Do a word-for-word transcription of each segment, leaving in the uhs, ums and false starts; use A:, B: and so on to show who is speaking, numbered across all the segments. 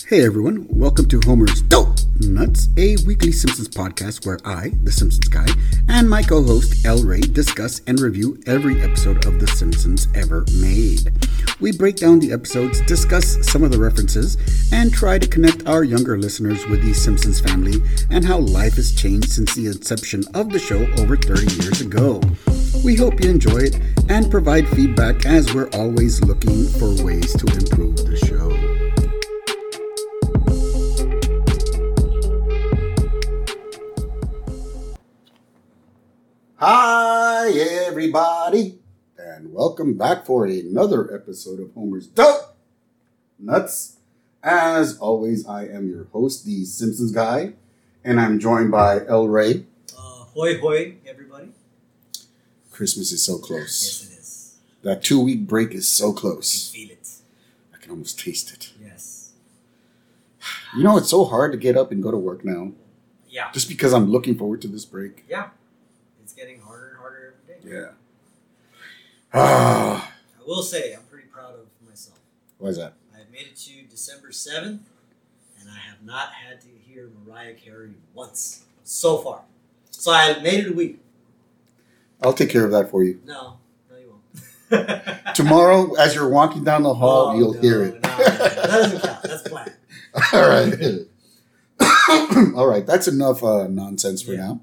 A: Hey everyone, welcome to Homer's Dope Nuts, a weekly Simpsons podcast where I, the Simpsons guy, and my co-host El Ray discuss and review every episode of The Simpsons ever made. We break down the episodes, discuss some of the references, and try to connect our younger listeners with the Simpsons family and how life has changed since the inception of the show over thirty years ago. We hope you enjoy it and provide feedback as we're always looking for ways to improve the show. Hi, everybody, and welcome back for another episode of Homer's Dope Nuts. As always, I am your host, the Simpsons guy, and I'm joined by El Ray.
B: Uh, hoy, hoy, everybody.
A: Christmas is so close.
B: Yes, it is.
A: That two-week break is so close.
B: I can feel it.
A: I can almost taste it.
B: Yes.
A: You know, it's so hard to get up and go to work now.
B: Yeah.
A: Just because I'm looking forward to this break.
B: Yeah. It's getting harder and harder every day.
A: Yeah. Ah.
B: I will say, I'm pretty proud of myself.
A: Why is that?
B: I have made it to December seventh, and I have not had to hear Mariah Carey once so far. So I made it a week.
A: I'll take care of that for you.
B: No. No, you won't.
A: Tomorrow, as you're walking down the hall,
B: oh,
A: you'll
B: no,
A: hear it.
B: No, no, no. That doesn't count. That's planned.
A: All right. All right. That's enough uh, nonsense for
B: Yeah.
A: now.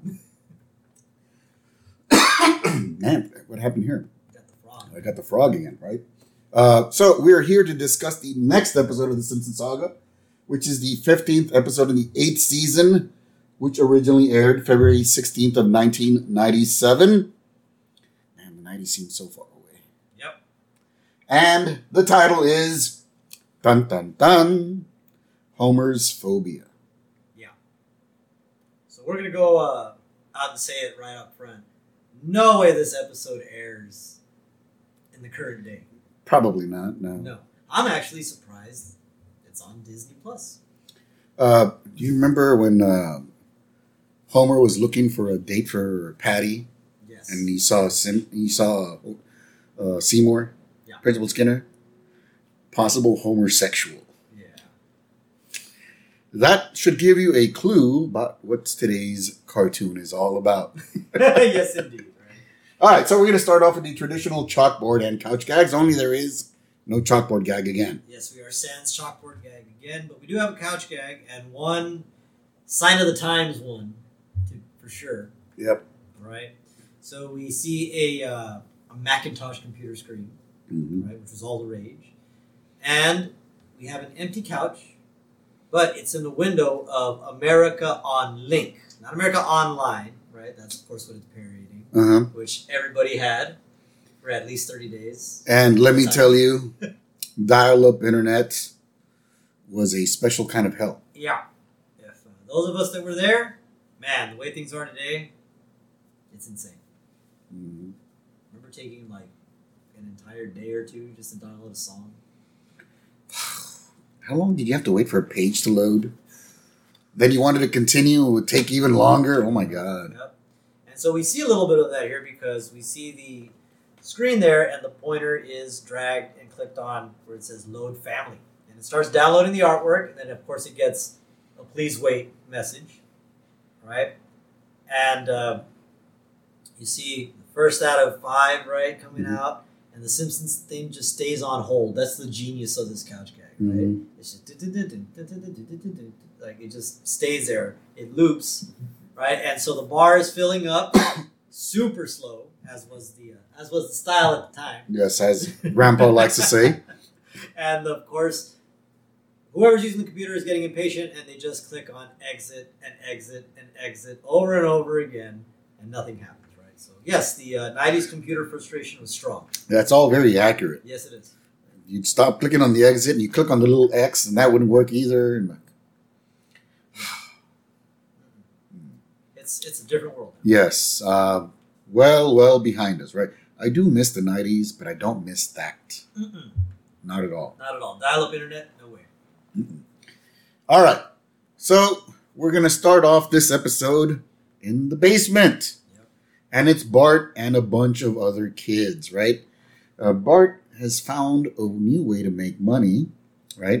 A: Man, what happened here?
B: Got the frog.
A: I got the frog again, right? Uh, so we're here to discuss the next episode of the Simpsons saga, which is the fifteenth episode in the eighth season, which originally aired February sixteenth of nineteen ninety-seven. Man, the nineties seems so far away.
B: Yep.
A: And the title is Dun Dun Dun, Homer's Phobia.
B: Yeah. So we're going to go uh, out and say it right up front. No way this episode airs in the current day.
A: Probably not, no.
B: No. I'm actually surprised it's on Disney Plus.
A: Uh, do you remember when uh, Homer was looking for a date for Patty?
B: Yes.
A: And he saw Sim- he saw uh, Seymour,
B: Yeah.
A: Principal Skinner, possible homosexual.
B: Yeah.
A: That should give you a clue about what today's cartoon is all about.
B: Yes, indeed. Right?
A: All right, so we're going to start off with the traditional chalkboard and couch gags, only there is no chalkboard gag again.
B: Yes, we are sans chalkboard gag again, but we do have a couch gag and one sign of the times one, to, for sure.
A: Yep.
B: All right. So we see a, uh, a Macintosh computer screen,
A: Mm-hmm.
B: right, which was all the rage. And we have an empty couch, but it's in the window of America on Link. Not America Online, right? That's, of course, what it's parodying,
A: Uh-huh.
B: which everybody had for at least thirty days.
A: And let me
B: Sorry.
A: tell you, dial-up internet was a special kind of hell.
B: Yeah. If uh, those of us that were there, man, the way things are today, it's insane.
A: Mm-hmm.
B: Remember taking like an entire day or two just to download a song?
A: How long did you have to wait for a page to load? Then you wanted to continue, it would take even longer. Oh my God.
B: Yep. And so we see a little bit of that here because we see the screen there and the pointer is dragged and clicked on where it says load family. And it starts downloading the artwork, and then of course it gets a please wait message, right? And uh, you see the first out of five, right, coming
A: Mhm.
B: out, and the Simpsons thing just stays on hold. That's the genius of this couch gag, right?
A: Mhm.
B: It's just like it just stays there. It loops, right? And so the bar is filling up super slow, as was the uh, as was the style at the time.
A: Yes, as Grandpa likes to say.
B: And of course, whoever's using the computer is getting impatient, and they just click on exit and exit and exit over and over again, and nothing happens, right? So yes, the uh, nineties computer frustration was strong.
A: That's all very accurate.
B: Yes, it is.
A: You'd stop clicking on the exit and you click on the little X and that wouldn't work either. And like,
B: It's it's a different world.
A: yes, uh, well, well behind us, right? I do miss the nineties, but I don't miss that.
B: Mm-mm.
A: Not at all.
B: Not at all. Dial-up internet, no way.
A: Mm-mm. All right, so we're going to start off this episode in the basement.
B: Yep.
A: And it's Bart and a bunch of other kids, right? Uh, Bart has found a new way to make money, right?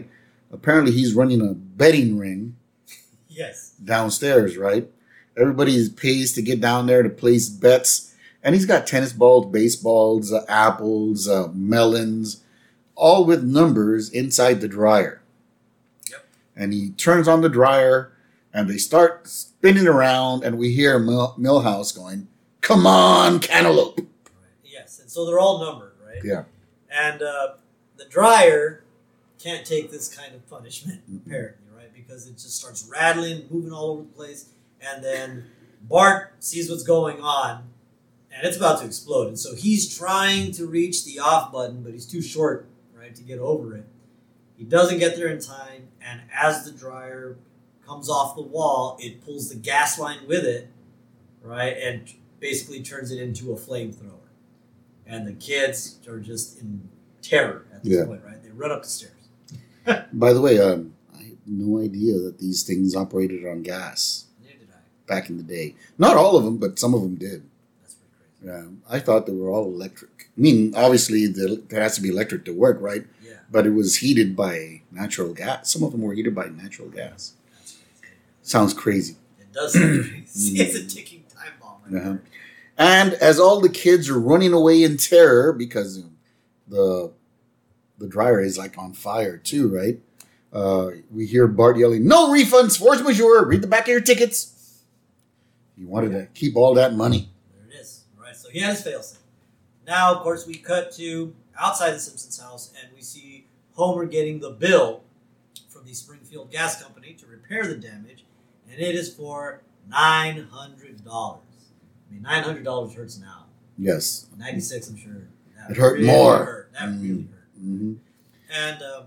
A: apparently he's running a betting ring
B: Yes.
A: downstairs, right? Everybody pays to get down there to place bets. And he's got tennis balls, baseballs, uh, apples, uh, melons, all with numbers inside the dryer.
B: Yep.
A: And he turns on the dryer, and they start spinning around, and we hear Mil- Milhouse going, "Come on, cantaloupe."
B: Right. Yes. And so they're all numbered, right?
A: Yeah.
B: And uh, the dryer can't take this kind of punishment, apparently, right? Because it just starts rattling, moving all over the place. And then Bart sees what's going on, and it's about to explode. And so he's trying to reach the off button, but he's too short, right, to get over it. He doesn't get there in time, and as the dryer comes off the wall, it pulls the gas line with it, right, and basically turns it into a flamethrower. And the kids are just in terror at this
A: Yeah.
B: point, right? They run up the stairs.
A: By the way, um, I had no idea that these things operated on gas
B: Neither did I.
A: back in the day. Not all of them, but some of them did.
B: That's pretty crazy.
A: Yeah, I thought they were all electric. I mean, obviously, the, there has to be electric to work, right?
B: Yeah,
A: But it was heated by natural gas. Some of them were heated by natural gas.
B: that's crazy.
A: Sounds crazy.
B: It does sound crazy. It's a ticking time bomb. Right
A: Uh-huh.
B: there.
A: And as all the kids are running away in terror because the the dryer is like on fire too, right? Uh, we hear Bart yelling, "No refunds, force majeure, read the back of your tickets." He wanted to keep all that money.
B: There it is. All right, so he had his failsafe. Now, of course, we cut to outside the Simpsons house, and we see Homer getting the bill from the Springfield Gas Company to repair the damage, and it is for nine hundred dollars. I mean, nine hundred dollars hurts now.
A: Yes.
B: ninety-six, I'm sure. That
A: It hurt
B: really
A: more.
B: Hurt. That
A: Mm.
B: really hurt.
A: Mm-hmm.
B: And um,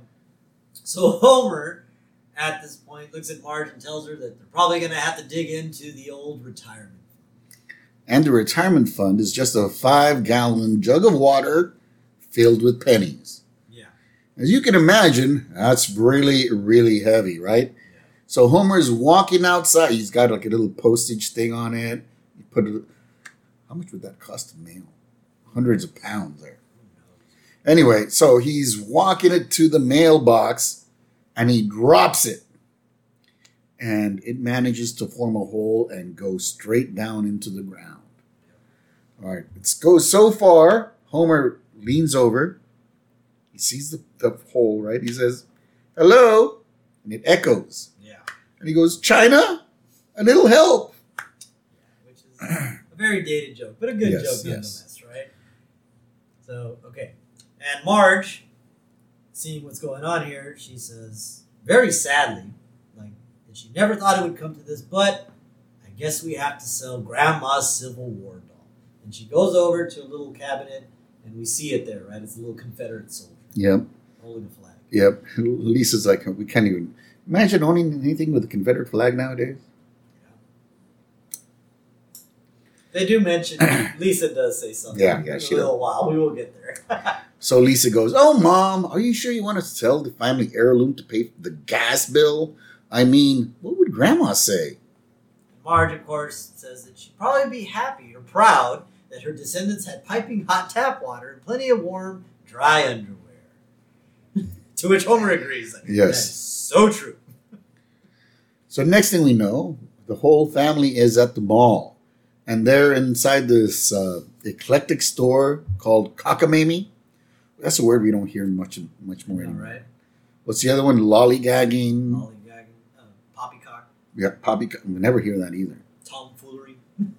B: so Homer, at this point, looks at Marge and tells her that they're probably going to have to dig into the old retirement.
A: And the retirement fund is just a five-gallon jug of water filled with pennies.
B: Yeah.
A: As you can imagine, that's really, really heavy, right?
B: Yeah.
A: So Homer's walking outside. He's got like a little postage thing on it. He put it. How much would that cost to mail? Hundreds of pounds there. Anyway, so he's walking it to the mailbox, and he drops it, and it manages to form a hole and go straight down into the ground. All right, it goes so far. Homer leans over. He sees the, the hole, right? He says, "Hello," and it echoes.
B: Yeah.
A: And he goes, "China, a little help."
B: Yeah. Which is a very dated joke, but a good
A: Yes,
B: joke
A: yes.
B: nonetheless, right? So, okay. And Marge, seeing what's going on here, she says, very sadly, like, that she never thought it would come to this, but I guess we have to sell Grandma's Civil War doll. And she goes over to a little cabinet, and we see it there, right? It's a little Confederate soldier
A: Yep,
B: holding a flag.
A: yep. Lisa's like, we can't even imagine owning anything with a Confederate flag nowadays.
B: They do mention, Lisa does say something.
A: Yeah, yeah,
B: in
A: she
B: a little while. We will get there.
A: So Lisa goes, "Oh, Mom, are you sure you want to sell the family heirloom to pay for the gas bill? I mean, what would Grandma say?"
B: Marge, of course, says that she'd probably be happy or proud that her descendants had piping hot tap water and plenty of warm, dry underwear. To which Homer agrees. That,
A: Yes.
B: That is so true.
A: So next thing we know, the whole family is at the mall. And they're inside this uh, eclectic store called Cockamamie. That's a word we don't hear much much more
B: All
A: anymore.
B: right. What's
A: What's the other one? Lollygagging.
B: Lollygagging, uh, poppycock,
A: Yeah, poppy. We never hear that either.
B: tomfoolery.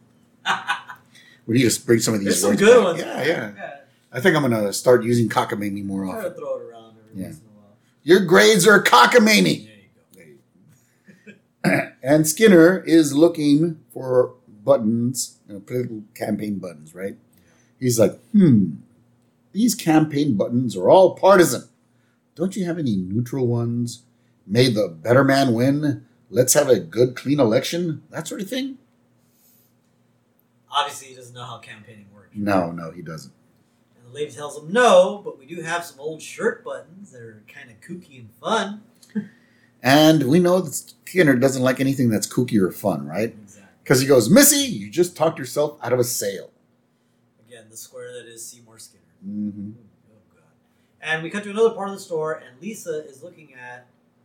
A: We need to bring some of these
B: There's some
A: words
B: good
A: back.
B: ones.
A: Yeah, yeah.
B: yeah.
A: I think I'm going to start using Cockamamie more
B: Try to
A: often.
B: throw it around every
A: Yeah.
B: once in a while.
A: Your grades are Cockamamie.
B: There you go.
A: And Skinner is looking for buttons, you know, political campaign buttons, right? He's like, hmm, these campaign buttons are all partisan. Don't you have any neutral ones? May the better man win. Let's have a good, clean election. That sort of thing?
B: Obviously, he doesn't know how campaigning works.
A: No, no, he doesn't.
B: And the lady tells him no, but we do have some old shirt buttons that are kind of kooky and fun.
A: And we know that Skinner doesn't like anything that's kooky or fun, right?
B: Exactly.
A: Because he goes, Missy, you just talked yourself out of a sale.
B: Again, the square that is Seymour Skinner.
A: Mm-hmm.
B: Oh, God. And we cut to another part of the store, and Lisa is looking at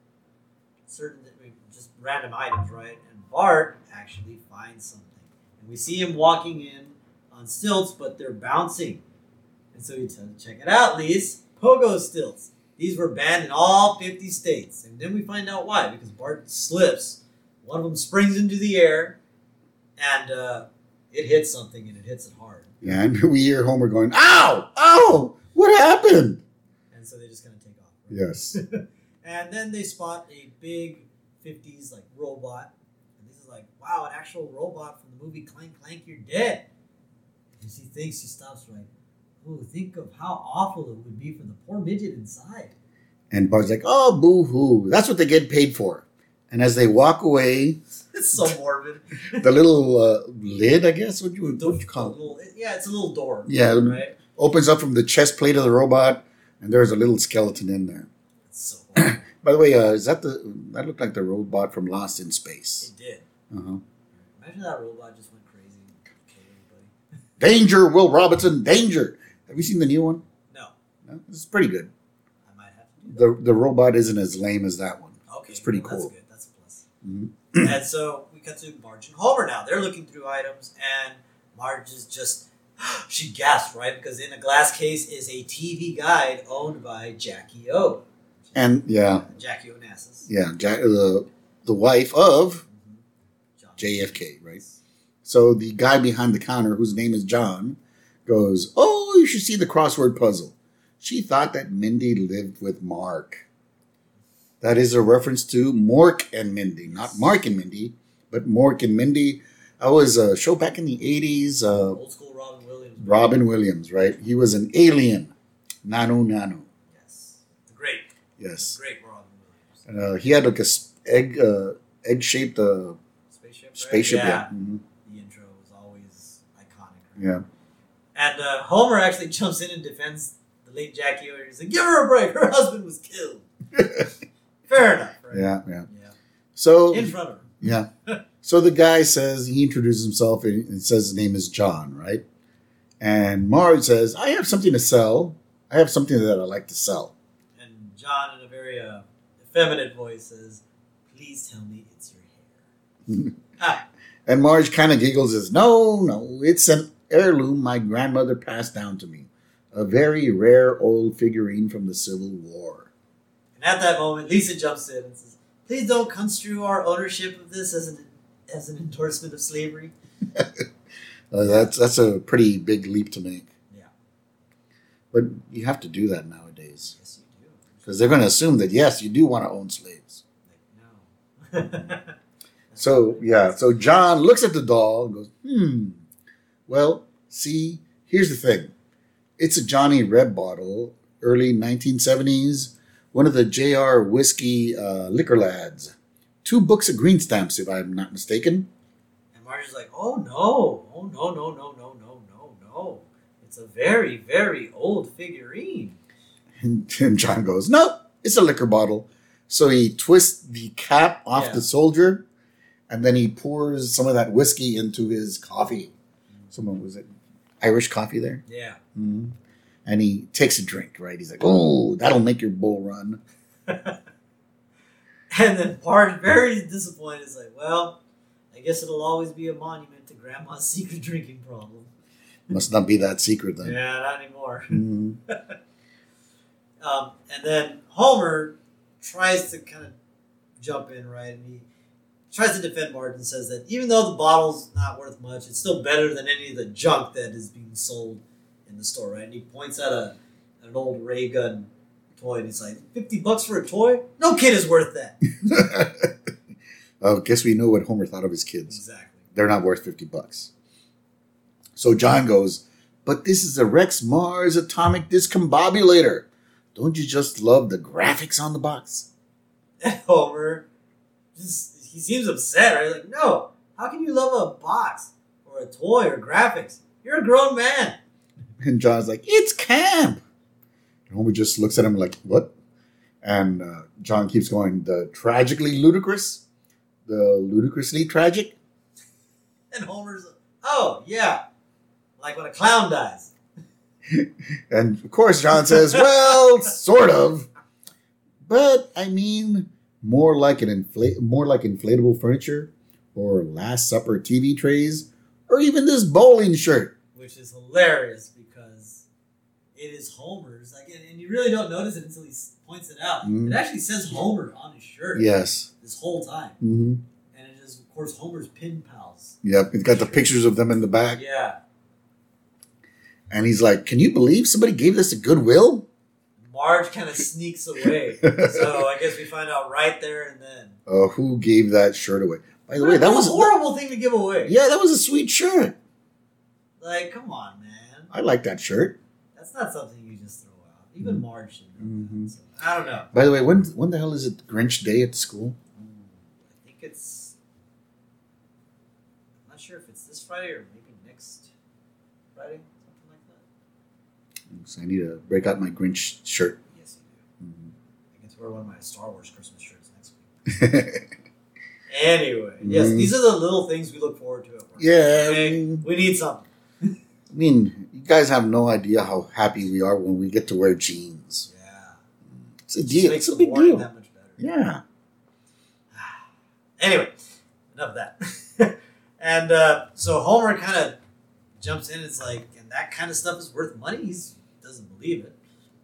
B: certain just random items, right? And Bart actually finds something. And we see him walking in on stilts, but they're bouncing. And so he tells him, check it out, Lise. Pogo stilts. These were banned in all fifty states. And then we find out why. Because Bart slips. One of them springs into the air. And uh, it hits something, and it hits it hard.
A: Yeah, and we hear Homer going, ow! Ow! What happened?
B: And so they just kind of take off.
A: Right? Yes.
B: And then they spot a big fifties like robot. And this is like, wow, an actual robot from the movie Clank Clank, You're Dead. And she thinks, she stops right. Oh, think of how awful it would be for the poor midget inside.
A: And Bart's like, oh, boo-hoo. That's what they get paid for. And as they walk away...
B: It's so morbid.
A: The little uh, lid, I guess, what you what you call it?
B: Little, yeah, it's a little door.
A: Yeah,
B: right?
A: Opens up from the chest plate of the robot, and there's a little skeleton in there.
B: It's so horrible.
A: By the way, uh, is that the that looked like the robot from Lost in Space?
B: It did.
A: Uh-huh.
B: Imagine that robot just went crazy and killed everybody.
A: Danger, Will Robinson, danger! Have you seen the new one?
B: No.
A: No, it's pretty good.
B: I might have to. Do
A: The the robot isn't as lame as that one.
B: Okay,
A: it's pretty
B: well,
A: cool.
B: That's good. That's a plus.
A: Mm-hmm.
B: And so we cut to Marge and Homer now. They're looking through items, and Marge is just, she gasped, right? Because in a glass case is a T V guide owned by Jackie O.
A: And, yeah.
B: Jackie Onassis.
A: Yeah, Jack, the, the wife of
B: mm-hmm.
A: J F K, right? So the guy behind the counter, whose name is John, goes, oh, you should see the crossword puzzle. She thought that Mindy lived with Mark. That is a reference to Mork and Mindy. Not Mark and Mindy, but Mork and Mindy. That was a show back in the eighties. Uh,
B: Old school Robin Williams.
A: Robin Williams, right? He was an alien. Nanu Nanu.
B: Yes. Great.
A: Yes.
B: Great Robin Williams.
A: And, uh, he had like a egg, uh, egg-shaped uh,
B: spaceship. Right?
A: Spaceship, yeah.
B: yeah.
A: Mm-hmm.
B: The intro was always iconic. Right?
A: Yeah.
B: And uh, Homer actually jumps in and defends the late Jackie O. He's like, give her a break. Her husband was killed. Fair enough, right?
A: Yeah, yeah.
B: Yeah.
A: So
B: in front of her.
A: Yeah. So the guy says, he introduces himself and says his name is John, right? And Marge says, I have something to sell. I have something that I like to sell.
B: And John, in a very uh, effeminate voice, says, please tell me it's your hair. ah.
A: And Marge kind of giggles and says, no, no, it's an heirloom my grandmother passed down to me. A very rare old figurine from the Civil War.
B: And at that moment, Lisa jumps in and says, please don't construe our ownership of this as an as an endorsement of slavery.
A: uh, that's that's a pretty big leap to make.
B: Yeah.
A: But you have to do that nowadays.
B: Yes, you do.
A: Because they're going to assume that, yes, you do want to own slaves.
B: Like, no.
A: So, yeah. So John looks at the doll and goes, hmm. Well, see, here's the thing. It's a Johnny Red bottle, early nineteen seventies. One of the J R Whiskey uh, liquor lads. Two books of green stamps, if I'm not mistaken.
B: And Marge is like, oh, no. Oh, no, no, no, no, no, no, no. It's a very, very old figurine.
A: And, and John goes, no, it's a liquor bottle. So he twists the cap off
B: yeah.
A: the soldier, and then he pours some of that whiskey into his coffee. Mm-hmm. Someone, was it Irish coffee there?
B: Yeah.
A: Mm-hmm. And he takes a drink, right? He's like, oh, that'll make your bull run.
B: And then Bart, very disappointed, is like, well, I guess it'll always be a monument to Grandma's secret drinking problem.
A: Must not be that secret then.
B: Yeah, not anymore.
A: Mm-hmm.
B: um, and then Homer tries to kind of jump in, right? And he tries to defend Bart and says that even though the bottle's not worth much, it's still better than any of the junk that is being sold in the store, right? And he points at a an old ray gun toy, and he's like, fifty bucks for a toy? No kid is worth that.
A: Oh, guess we know what Homer thought of his kids.
B: Exactly.
A: They're not worth fifty bucks. So John goes, but this is a Rex Mars atomic discombobulator. Don't you just love the graphics on the box?
B: And Homer, just, he seems upset, right? Like, no, how can you love a box or a toy or graphics? You're a grown man.
A: And John's like, it's camp. And Homer just looks at him like, what? And uh, John keeps going, the tragically ludicrous? The ludicrously tragic?
B: And Homer's like, oh, yeah. Like when a clown dies.
A: And of course John says, well, sort of. But, I mean, more like an inflate, more like inflatable furniture, or Last Supper T V trays, or even this bowling shirt.
B: Which is hilarious because it is Homer's. Like, and, and you really don't notice it until he points it out. Mm-hmm. It actually says Homer on his shirt.
A: Yes.
B: This whole time.
A: Mm-hmm.
B: And it is, of course, Homer's pen pals.
A: Yep. It's got the pictures of them in the back.
B: Yeah.
A: And he's like, can you believe somebody gave this to Goodwill?
B: Marge kind of sneaks away. So I guess we find out right there and then.
A: Oh, uh, who gave that shirt away? By the way, that was
B: a horrible thing to give away.
A: Yeah, that was a sweet shirt.
B: Like, come on, man.
A: I like that shirt.
B: That's not something you just throw out. Even mm-hmm. Marge should know mm-hmm. that. So, I don't know.
A: By the way, when when the hell is it Grinch Day at school?
B: I think it's... I'm not sure if it's this Friday or maybe next Friday. Something like that.
A: So I need to break out my Grinch shirt.
B: Yes, you do. Mm-hmm. I get to wear one of my Star Wars Christmas shirts next week. Anyway, yes, mm. these are the little things we look forward to at work.
A: Yeah.
B: Okay? We need something.
A: I mean, you guys have no idea how happy we are when we get to wear jeans.
B: Yeah.
A: It's a deal. It's a big deal.
B: That much better.
A: Yeah.
B: Anyway, enough of that. and uh, so Homer kind of jumps in. It's like, and that kind of stuff is worth money? He doesn't believe it.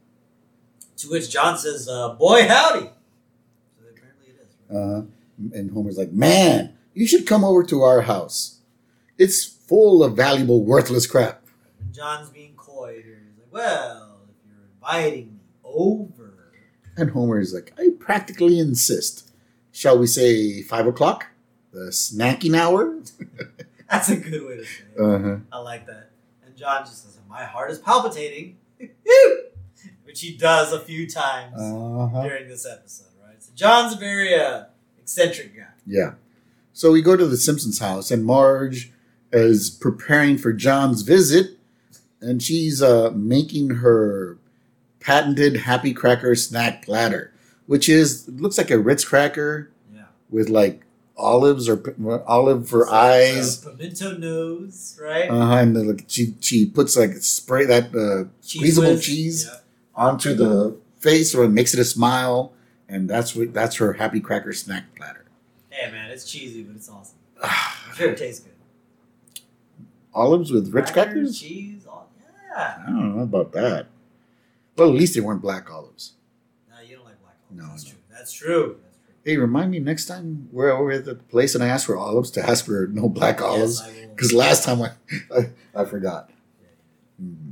B: To which John says, uh, boy, howdy. So apparently it is. Right?
A: Uh-huh. And Homer's like, man, you should come over to our house. It's full of valuable, worthless crap.
B: And John's being coy here. He's like, well, if you're inviting me over.
A: And Homer is like, I practically insist. Shall we say five o'clock? The snacking hour?
B: That's a good way to say it.
A: Uh-huh.
B: I like that. And John just says, my heart is palpitating. Which he does a few times uh-huh. during this episode, right? So John's a very... Uh, eccentric guy.
A: Yeah. So we go to the Simpsons house, and Marge is preparing for John's visit, and she's uh, making her patented Happy Cracker snack platter, which is looks like a Ritz cracker
B: yeah.
A: with like olives or uh, olive for
B: it's
A: eyes,
B: like, uh, pimento nose, right?
A: Uh huh. And the, like, she she puts like spray that uh,
B: cheese
A: squeezable
B: whiz.
A: cheese
B: yeah.
A: onto the face, so it makes it a smile. And that's what that's her Happy Cracker snack platter.
B: Hey man, it's cheesy, but it's awesome. I'm sure it tastes good.
A: Olives with Ritz crackers?
B: Cheese, all, yeah.
A: I don't know about that. Well, at least they weren't black olives.
B: No, you don't like black olives.
A: No,
B: that's
A: no.
B: true. That's true. That's true.
A: Hey, remind me next time we're over at the place and I ask for olives to ask for no black olives. Because yes, last time I, I, I forgot.
B: Yeah, mm-hmm.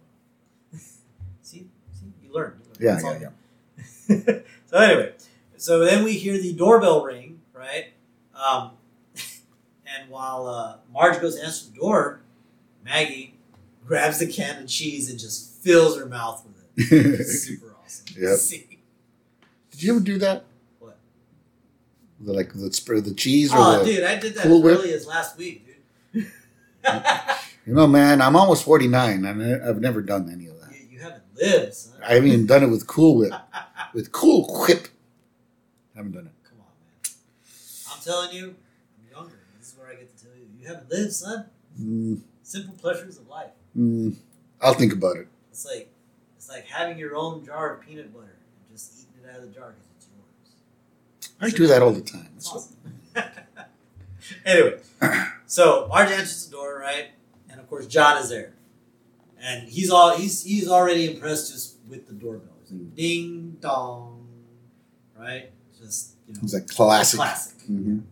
B: see, see, you learn. You
A: learn. Yeah, yeah,
B: yeah. So anyway, so then we hear the doorbell ring, right? Um, and while uh, Marge goes to answer the door, Maggie grabs the can of cheese and just fills her mouth with it. It's super awesome.
A: Yep.
B: See?
A: Did you ever do that?
B: What?
A: The, like the spread the cheese or
B: oh,
A: the
B: dude, I did that
A: Cool
B: as early
A: Whip?
B: as last week, dude.
A: You know, man, I'm almost forty-nine and I've never done any of that.
B: You, you haven't lived, son.
A: I haven't even done it with Cool Whip. With Cool Whip. Haven't done it.
B: Come on, man. I'm telling you, I'm younger. This is where I get to tell you. You haven't lived, son.
A: Mm.
B: Simple pleasures of life.
A: Mm. I'll think about it.
B: It's like it's like having your own jar of peanut butter and just eating it out of the jar because it's yours.
A: I do that all the time.
B: It's awesome. Anyway, so Marge answers the door, right? And of course, John is there, and he's all he's he's already impressed just with the doorbell. It's like ding dong, right? Just you know,
A: it's a classic.
B: Classic.
A: Mm-hmm.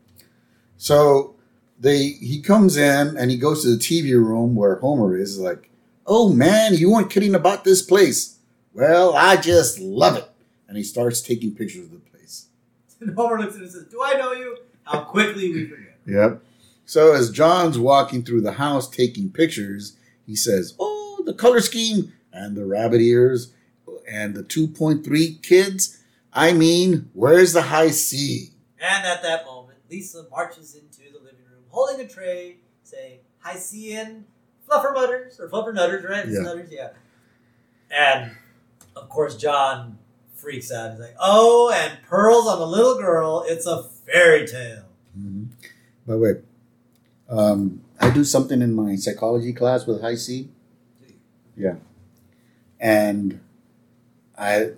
A: So they he comes in and he goes to the T V room where Homer is. Like, oh man, you weren't kidding about this place. Well, I just love it. And he starts taking pictures of the place.
B: And Homer looks at him and says, "Do I know you?" How quickly we forget.
A: Yep. So as John's walking through the house taking pictures, he says, "Oh, the color scheme and the rabbit ears and the two point three kids. I mean, where's the high C?"
B: And at that moment, Lisa marches into the living room holding a tray saying, "High C and Fluffermutters," or Fluffernutters, right?
A: Yeah.
B: Nutters, yeah. And of course, John freaks out. He's like, "Oh, and pearls on the little girl. It's a fairy tale."
A: Mm-hmm. By the way, um, I do something in my psychology class with High C. Yeah. And I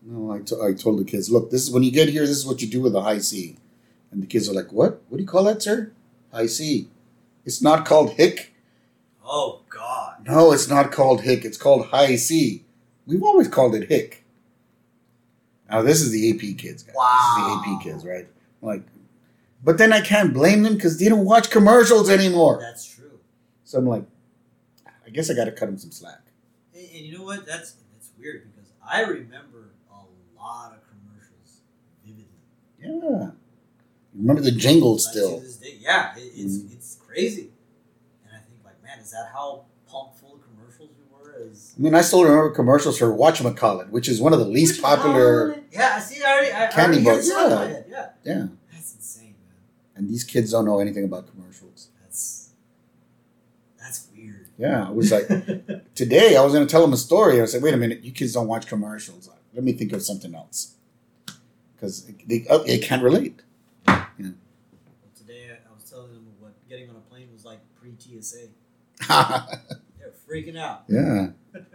A: No, I, t- I told the kids, look, this is when you get here, this is what you do with a high C. And the kids are like, what? What do you call that, sir? High C. It's not called hick.
B: Oh, God.
A: No, it's not called hick. It's called high C. We've always called it hick. Now, this is the A P kids, guys.
B: Wow.
A: This is the A P kids, right? Like, but then I can't blame them because they don't watch commercials anymore.
B: That's true.
A: So I'm like, I guess I got to cut them some slack.
B: And, and you know what? That's that's weird because I remember a lot of commercials vividly.
A: Yeah. Remember the jingles
B: Like,
A: still.
B: to this day, yeah, it, it's
A: Mm.
B: it's crazy. And I think like, man, is that how pumped full of commercials we were? As
A: I mean, I still remember commercials for Whatchamacallit, which is one of the least popular.
B: Yeah, see, I already, I, I
A: Candy
B: already hear
A: bars,
B: the sound in
A: yeah.
B: my head. Yeah,
A: Yeah.
B: that's insane, man.
A: And these kids don't know anything about commercials.
B: That's that's weird.
A: Yeah. I was like, today I was going to tell them a story. I said, wait a minute, you kids don't watch commercials. Let me think of something else. Because they, uh, they can't relate.
B: Well, today I was telling them what getting on a plane was like pre-T S A. They're freaking out.
A: Yeah.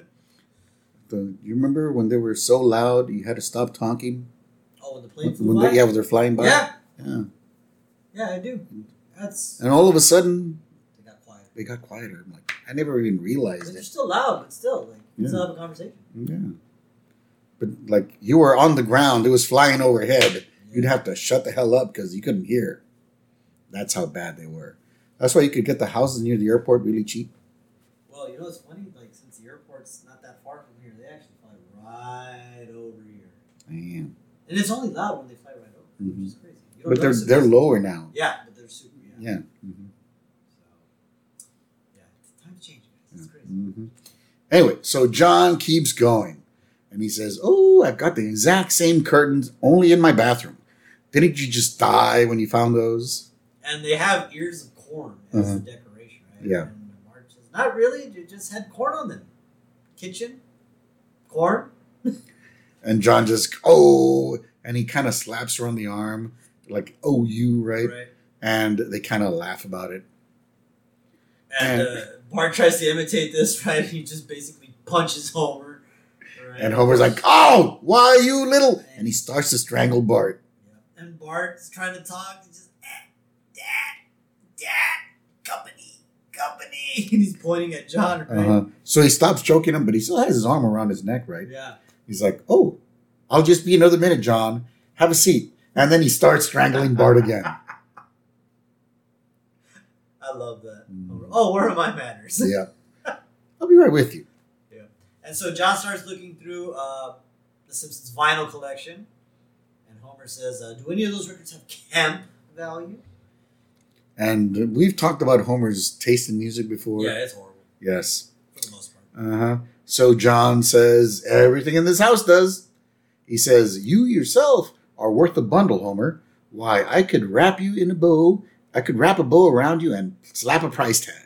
A: The, you remember when they were so loud you had to stop talking?
B: Oh, when the plane
A: When
B: flew
A: they,
B: by?
A: yeah, when they're flying by?
B: Yeah.
A: Yeah.
B: Yeah, I do. That's
A: And all of a sudden,
B: they got quiet.
A: they got quieter. I'm like, I never even
B: I
A: realized
B: mean, they're
A: it.
B: still loud, but still, like, you
A: Yeah.
B: still have a conversation.
A: Yeah. But like, you were on the ground, it was flying overhead. You'd have to shut the hell up because you couldn't hear. That's how bad they were. That's why you could get the houses near the airport really cheap.
B: Well, you know what's funny? Like, since the airport's not that far from here, they actually fly right over here.
A: Damn.
B: And it's only loud when they fly right over,
A: Mhm.
B: which is crazy. You don't
A: But they're
B: notice it
A: they're
B: as-
A: lower now.
B: Yeah, but they're super. Yeah.
A: Yeah. Mm-hmm.
B: So, yeah, it's time to change, guys. It's crazy.
A: Mm-hmm. Anyway, so John keeps going. And he says, oh, I've got the exact same curtains, only in my bathroom. Didn't you just die when you found those?
B: And they have ears of corn as
A: Uh-huh.
B: the decoration, right?
A: Yeah.
B: And Marge says, not really. You just had corn on them. Kitchen, corn.
A: And John just, oh, and he kind of slaps her on the arm, like, oh, you, right?
B: Right.
A: And they kind of laugh about it.
B: And,
A: And-
B: uh, Bart tries to imitate this, right? He just basically punches Homer. Right?
A: And Homer's like, oh, why you little? And he starts to strangle Bart.
B: Yeah. And Bart's trying to talk. He's just, eh, Dad, Dad, company, company. And he's pointing at John, right?
A: Uh-huh. So he stops choking him, but he still has his arm around his neck, right?
B: Yeah.
A: He's like, oh, I'll just be another minute, John. Have a seat. And then he starts strangling Bart again.
B: I love that.
A: Mm.
B: Oh, where are my manners?
A: Yeah. I'll be right with you.
B: And so John starts looking through uh, the Simpsons vinyl collection. And Homer says, uh, do any of those records have camp value?
A: And we've talked about Homer's taste in music before.
B: Yeah, it's horrible.
A: Yes.
B: For the most part.
A: Uh-huh. So John says, everything in this house does. He says, you yourself are worth a bundle, Homer. Why, I could wrap you in a bow. I could wrap a bow around you and slap a price tag.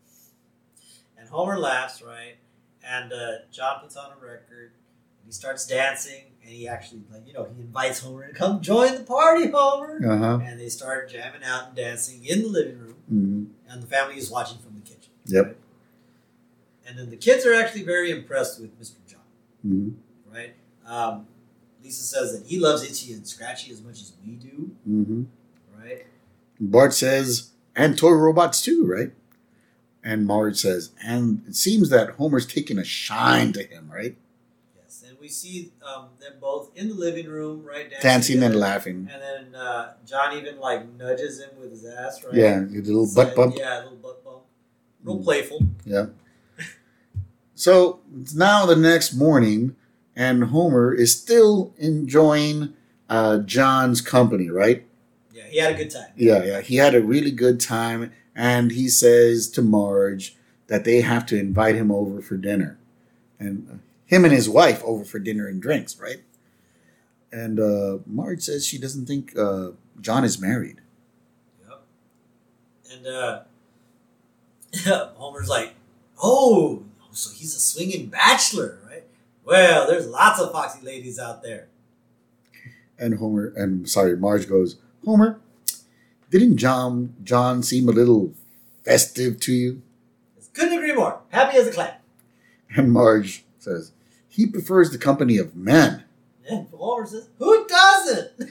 B: And Homer laughs, right? And uh, John puts on a record. And he starts dancing. And he actually, like, you know, he invites Homer to come join the party, Homer.
A: Uh-huh.
B: And they start jamming out and dancing in the living room.
A: Mm-hmm.
B: And the family is watching from the kitchen.
A: Yep.
B: Right? And then the kids are actually very impressed with Mister John.
A: Mm-hmm.
B: Right? Um, Lisa says that he loves Itchy and Scratchy as much as we do.
A: Mm-hmm.
B: Right?
A: Bart says, and toy robots too, right? And Marge says, and it seems that Homer's taking a shine to him, right?
B: Yes. And we see um, them both in the living room, right?
A: Dancing and
B: together.
A: laughing.
B: And then uh, John even like nudges him with his ass, right?
A: Yeah, a little
B: So,
A: butt bump.
B: Yeah, a little butt bump. Real
A: Mm.
B: playful.
A: Yeah. So it's now the next morning, and Homer is still enjoying uh, John's company, right?
B: Yeah, he had a good time.
A: Yeah, yeah. He had a really good time, and he says to Marge that they have to invite him over for dinner. And uh, him and his wife over for dinner and drinks, right? And uh, Marge says she doesn't think uh, John is married.
B: Yep. And uh, Homer's like, oh, so he's a swinging bachelor, right? Well, there's lots of foxy ladies out there.
A: And Homer, and sorry, Marge goes, Homer, didn't John John seem a little festive to you?
B: Couldn't agree more. Happy as a clam.
A: And Marge says, he prefers the company of men.
B: And Homer says, "Who doesn't?"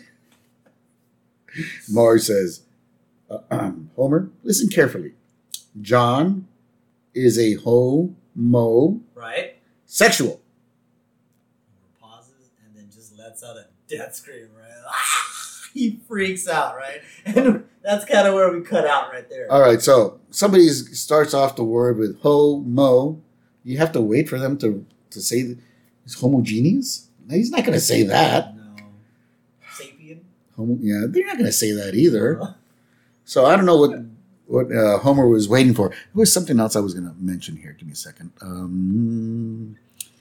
A: Marge says, uh, um, Homer, listen carefully. John is a homo
B: Right?
A: sexual.
B: Homer pauses and then just lets out a death scream, right? He freaks out, right? And that's kind of where we cut out right there.
A: All right, so somebody starts off the word with homo. You have to wait for them to, to say it's homogeneous? No, he's not going to say that.
B: No. Sapien?
A: Homo, yeah, they're not going to say that either.
B: Uh,
A: So I don't know what what uh, Homer was waiting for. There was something else I was going to mention here. Give me a second. Um,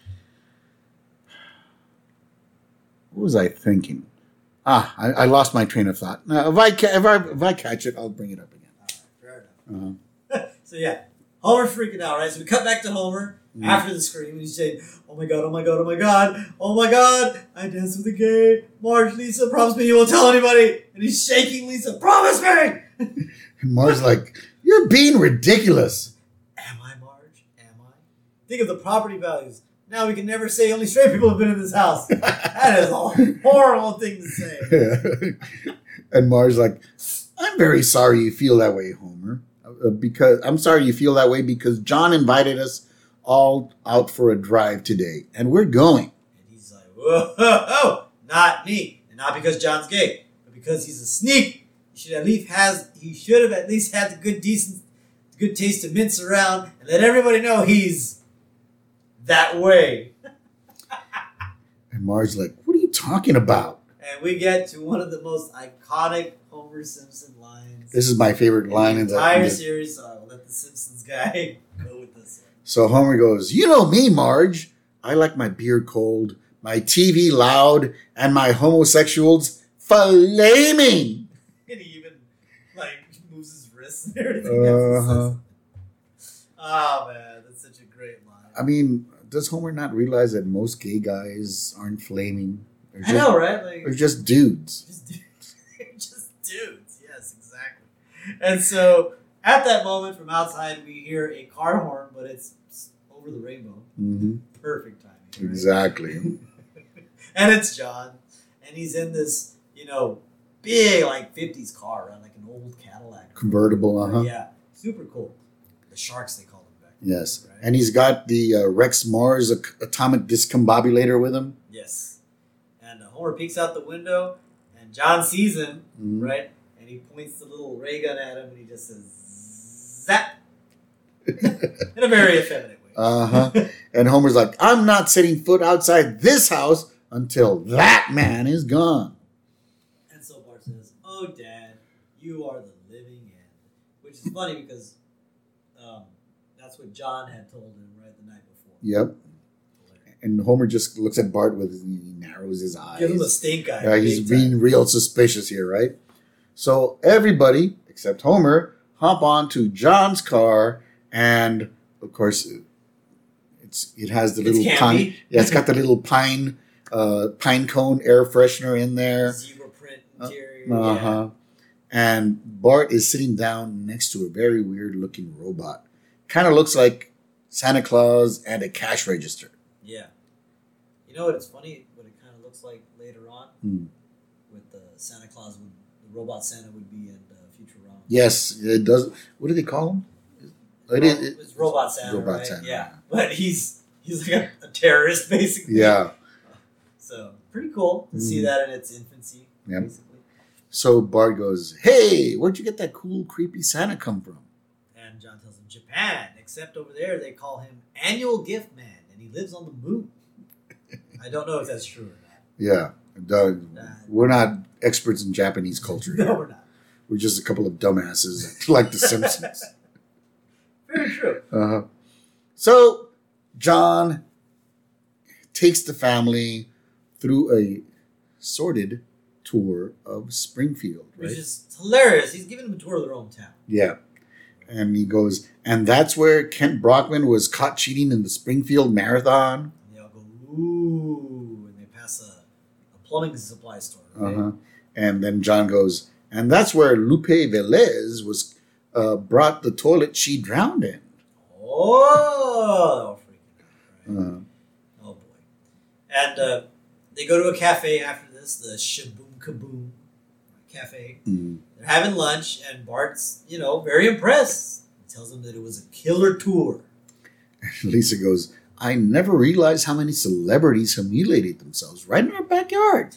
A: what was I thinking? Ah, I, I lost my train of thought. Now, if I ca- if I if I catch it, I'll bring it up again.
B: all right, fair enough.
A: Uh-huh.
B: So yeah, Homer's freaking out, right? So we cut back to Homer
A: Mhm.
B: after the scream, and he's saying, "Oh my god, oh my god, oh my god, oh my god! I danced with a gay. Marge, Lisa, promise me you won't tell anybody." And he's shaking Lisa, "Promise me!"
A: And Marge's like, "You're being ridiculous."
B: Am I, Marge? Am I? Think of the property values. Now we can never say only straight people have been in this house. That is a horrible thing to say.
A: And Marge's like, "I'm very sorry you feel that way, Homer. Uh, because I'm sorry you feel that way because John invited us all out for a drive today, and we're going."
B: And he's like, "Whoa, whoa, whoa, not me. And not because John's gay, but because he's a sneak. He should at least has he should have at least had the good decent good taste to mince around and let everybody know he's that way."
A: And Marge's like, "What are you talking about?"
B: And we get to one of the most iconic Homer Simpson lines.
A: This is my favorite line
B: in
A: in
B: the
A: the,
B: entire
A: in the
B: series, so I'll let the Simpsons guy go with this one.
A: So Homer goes, "You know me, Marge. I like my beer cold, my T V loud, and my homosexuals flaming."
B: And he even like moves his wrists and everything.
A: Uh-huh.
B: Oh man, that's such a great line.
A: I mean, does Homer not realize that most gay guys aren't flaming? They're
B: I
A: just,
B: know, right? Like
A: they're just dudes.
B: just dudes. Just dudes. Yes, exactly. And so at that moment, from outside, we hear a car horn, but it's over the rainbow.
A: Mm-hmm.
B: Perfect timing. Right?
A: Exactly.
B: And it's John, and he's in this, you know, big like fifties car, right? Like an old Cadillac.
A: Convertible, uh-huh.
B: Yeah, super cool. The Sharks, they call them back then.
A: Yes.
B: Right?
A: And he's got the uh, Rex Mars ac- atomic discombobulator with him.
B: Yes. And uh, Homer peeks out the window, and John sees him,
A: Mhm.
B: right? And he points the little ray gun at him, and he just says, "Zap!" in a very effeminate way.
A: Uh-huh. And Homer's like, "I'm not setting foot outside this house until that man is gone."
B: And so Bart says, "Oh, Dad, you are the living end," which is funny because um, that's what John had told him right the night before.
A: Yep. And Homer just looks at Bart with, he narrows his eyes.
B: Give him a stink eye.
A: Yeah, he's
B: big
A: being
B: time.
A: real suspicious here, right? So everybody, except Homer, hop onto John's car, and of course, it's it has the
B: It's
A: little
B: campy.
A: pine. Yeah, it's got the little pine, uh, pine cone air freshener in there.
B: Zebra print interior.
A: Uh
B: yeah.
A: huh. And Bart is sitting down next to a very weird looking robot. Kind of looks like Santa Claus and a cash register.
B: Yeah. You know what? It's funny what it kind of looks like later on
A: Hmm.
B: with the Santa Claus. Would, the robot Santa would be in uh, Futurama.
A: Yes, it does. What do they call him? It is- it-
B: It's Robot Santa,
A: Robot
B: right?
A: Santa,
B: Yeah. But he's he's like a, a terrorist, basically.
A: Yeah.
B: So, pretty cool to see
A: Mhm.
B: that in its infancy,
A: Yep.
B: basically.
A: So Bart goes, "Hey, where'd you get that cool, creepy Santa come from?"
B: And John tells him, Japan, except over there they call him Annual Gift Man, and he lives on the moon. I don't know if that's true or not.
A: Yeah, Doug,
B: Uh,
A: we're not experts in Japanese culture
B: No,
A: here.
B: we're not.
A: We're just a couple of dumbasses like The Simpsons.
B: Very true.
A: Uh-huh. So John takes the family through a sordid tour of Springfield, right?
B: Which is hilarious. He's giving them a tour of their own town.
A: Yeah. And he goes, and that's where Kent Brockman was caught cheating in the Springfield Marathon.
B: And they all go, ooh, and they pass a, a plumbing supply store. Right?
A: Uh-huh. And then John goes, and that's where Lupe Velez was uh, brought the toilet she drowned in.
B: Oh, they're all freaking out, right?
A: Uh,
B: Oh boy. And uh, they go to a cafe after this, the Shaboom Kaboom Cafe.
A: Mm.
B: They're having lunch, and Bart's, you know, very impressed. He tells them that it was a killer tour.
A: And Lisa goes, I never realized how many celebrities humiliated themselves right in our backyard.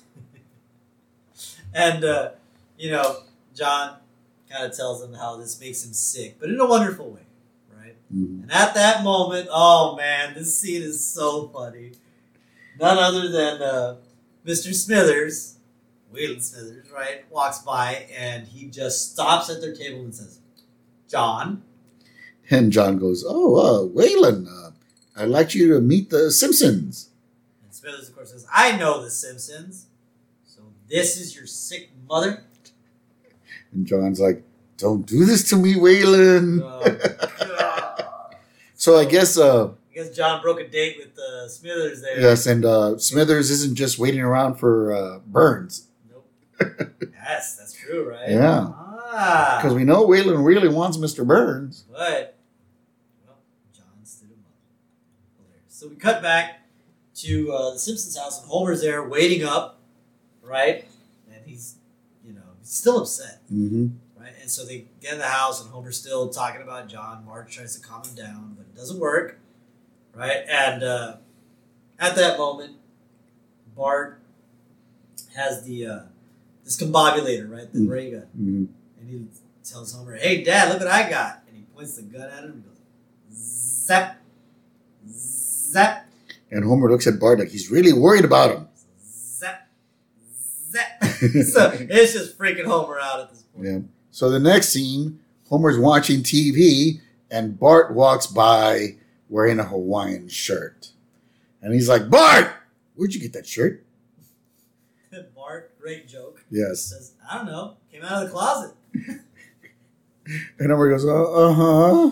B: And, uh, you know, John kind of tells them how this makes him sick, but in a wonderful way, right?
A: Mm.
B: And at that moment, oh man, this scene is so funny. None other than uh, Mister Smithers, Waylon Smithers, right, walks by and he just stops at their table and says, John.
A: And John goes, oh, uh, Waylon, uh, I'd like you to meet the Simpsons.
B: And Smithers, of course, says, I know the Simpsons. So this is your sick mother?
A: And John's like, don't do this to me, Waylon.
B: Oh, God.
A: So I guess... Uh,
B: I guess John broke a date with uh, Smithers there.
A: yes, and uh, Smithers isn't just waiting around for uh, Burns.
B: Nope. Yes, that's true, right?
A: Yeah.
B: Ah.
A: Because we know Waylon really wants Mister Burns.
B: But, well, John stood him up. Hilarious. So we cut back to uh, the Simpsons house, and Homer's there waiting up, right? And he's, you know, he's still upset,
A: Mm-hmm.
B: right? And so they get in the house, and Homer's still talking about John. Marge tries to calm him down, but it doesn't work, right? And uh, at that moment, Bart has the uh, discombobulator, right? The
A: Mm.
B: ray gun.
A: Mm-hmm.
B: And he tells Homer, hey, Dad, look what I got. And he points the gun at him and goes, zap, zap,
A: And Homer looks at Bart like he's really worried about him.
B: zap, zap. So it's just freaking Homer out at this point.
A: Yeah. So the next scene, Homer's watching T V, and Bart walks by wearing a Hawaiian shirt. And he's like, Bart, where'd you get that shirt?
B: Bart, great joke.
A: Yes.
B: Says, I don't know, came out of the closet.
A: And Homer goes, uh, uh-huh.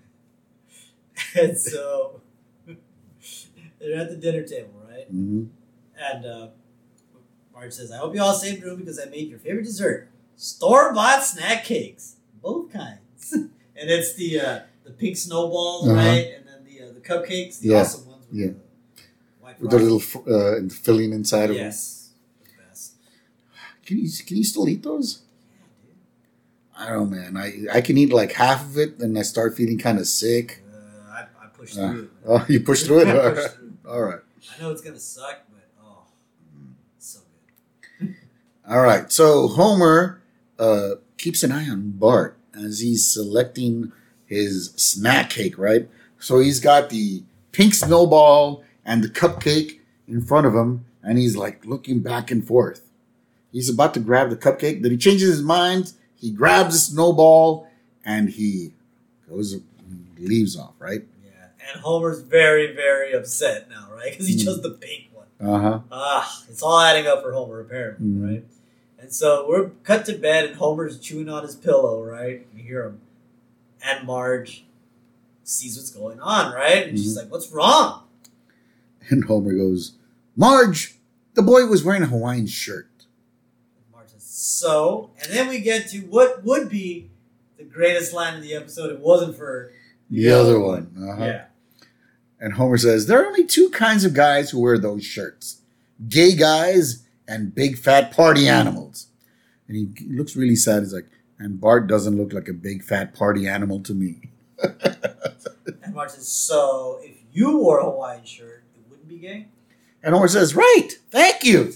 B: And so they're at the dinner table, right?
A: Mm-hmm.
B: And uh, Bart says, I hope you all saved room because I made your favorite dessert. Store-bought snack cakes. Both kinds. And it's the uh, the pink snowballs,
A: Uh-huh.
B: right? And then the uh, the cupcakes, the
A: Yeah.
B: awesome ones with
A: Yeah.
B: the white
A: With the
B: frosting.
A: little uh, filling inside of them.
B: Yes. The best.
A: Can you, can you still eat those?
B: Yeah, dude.
A: I don't know, man. I, I can eat like half of it, then I start feeling kind of sick.
B: Uh, I, I pushed
A: Uh,
B: through it.
A: Oh, you pushed through it?
B: I
A: All
B: pushed
A: right.
B: through.
A: All right.
B: I know it's going to suck, but oh, it's so good.
A: All right. So Homer uh, keeps an eye on Bart as he's selecting his snack cake, right? So he's got the pink snowball and the cupcake in front of him, and he's like looking back and forth. He's about to grab the cupcake, then he changes his mind. He grabs the snowball, and he goes, leaves off, right?
B: Yeah, and Homer's very, very upset now, right? Because he
A: Mm.
B: chose the pink one.
A: Uh-huh.
B: Ah, it's all adding up for Homer, apparently,
A: Mhm.
B: right? And so we're cut to bed, and Homer's chewing on his pillow, right? You hear him. And Marge sees what's going on, right? And she's
A: Mhm.
B: like, what's wrong?
A: And Homer goes, Marge, the boy was wearing a Hawaiian shirt.
B: And Marge says, so? And then we get to what would be the greatest line of the episode. It wasn't for
A: The other one. Uh-huh.
B: Yeah.
A: And Homer says, there are only two kinds of guys who wear those shirts. Gay guys and big fat party animals. And he looks really sad. He's like, and Bart doesn't look like a big fat party animal to me.
B: And Marge says, so if you wore a Hawaiian shirt, it wouldn't be gay?
A: And Homer says, right, thank you.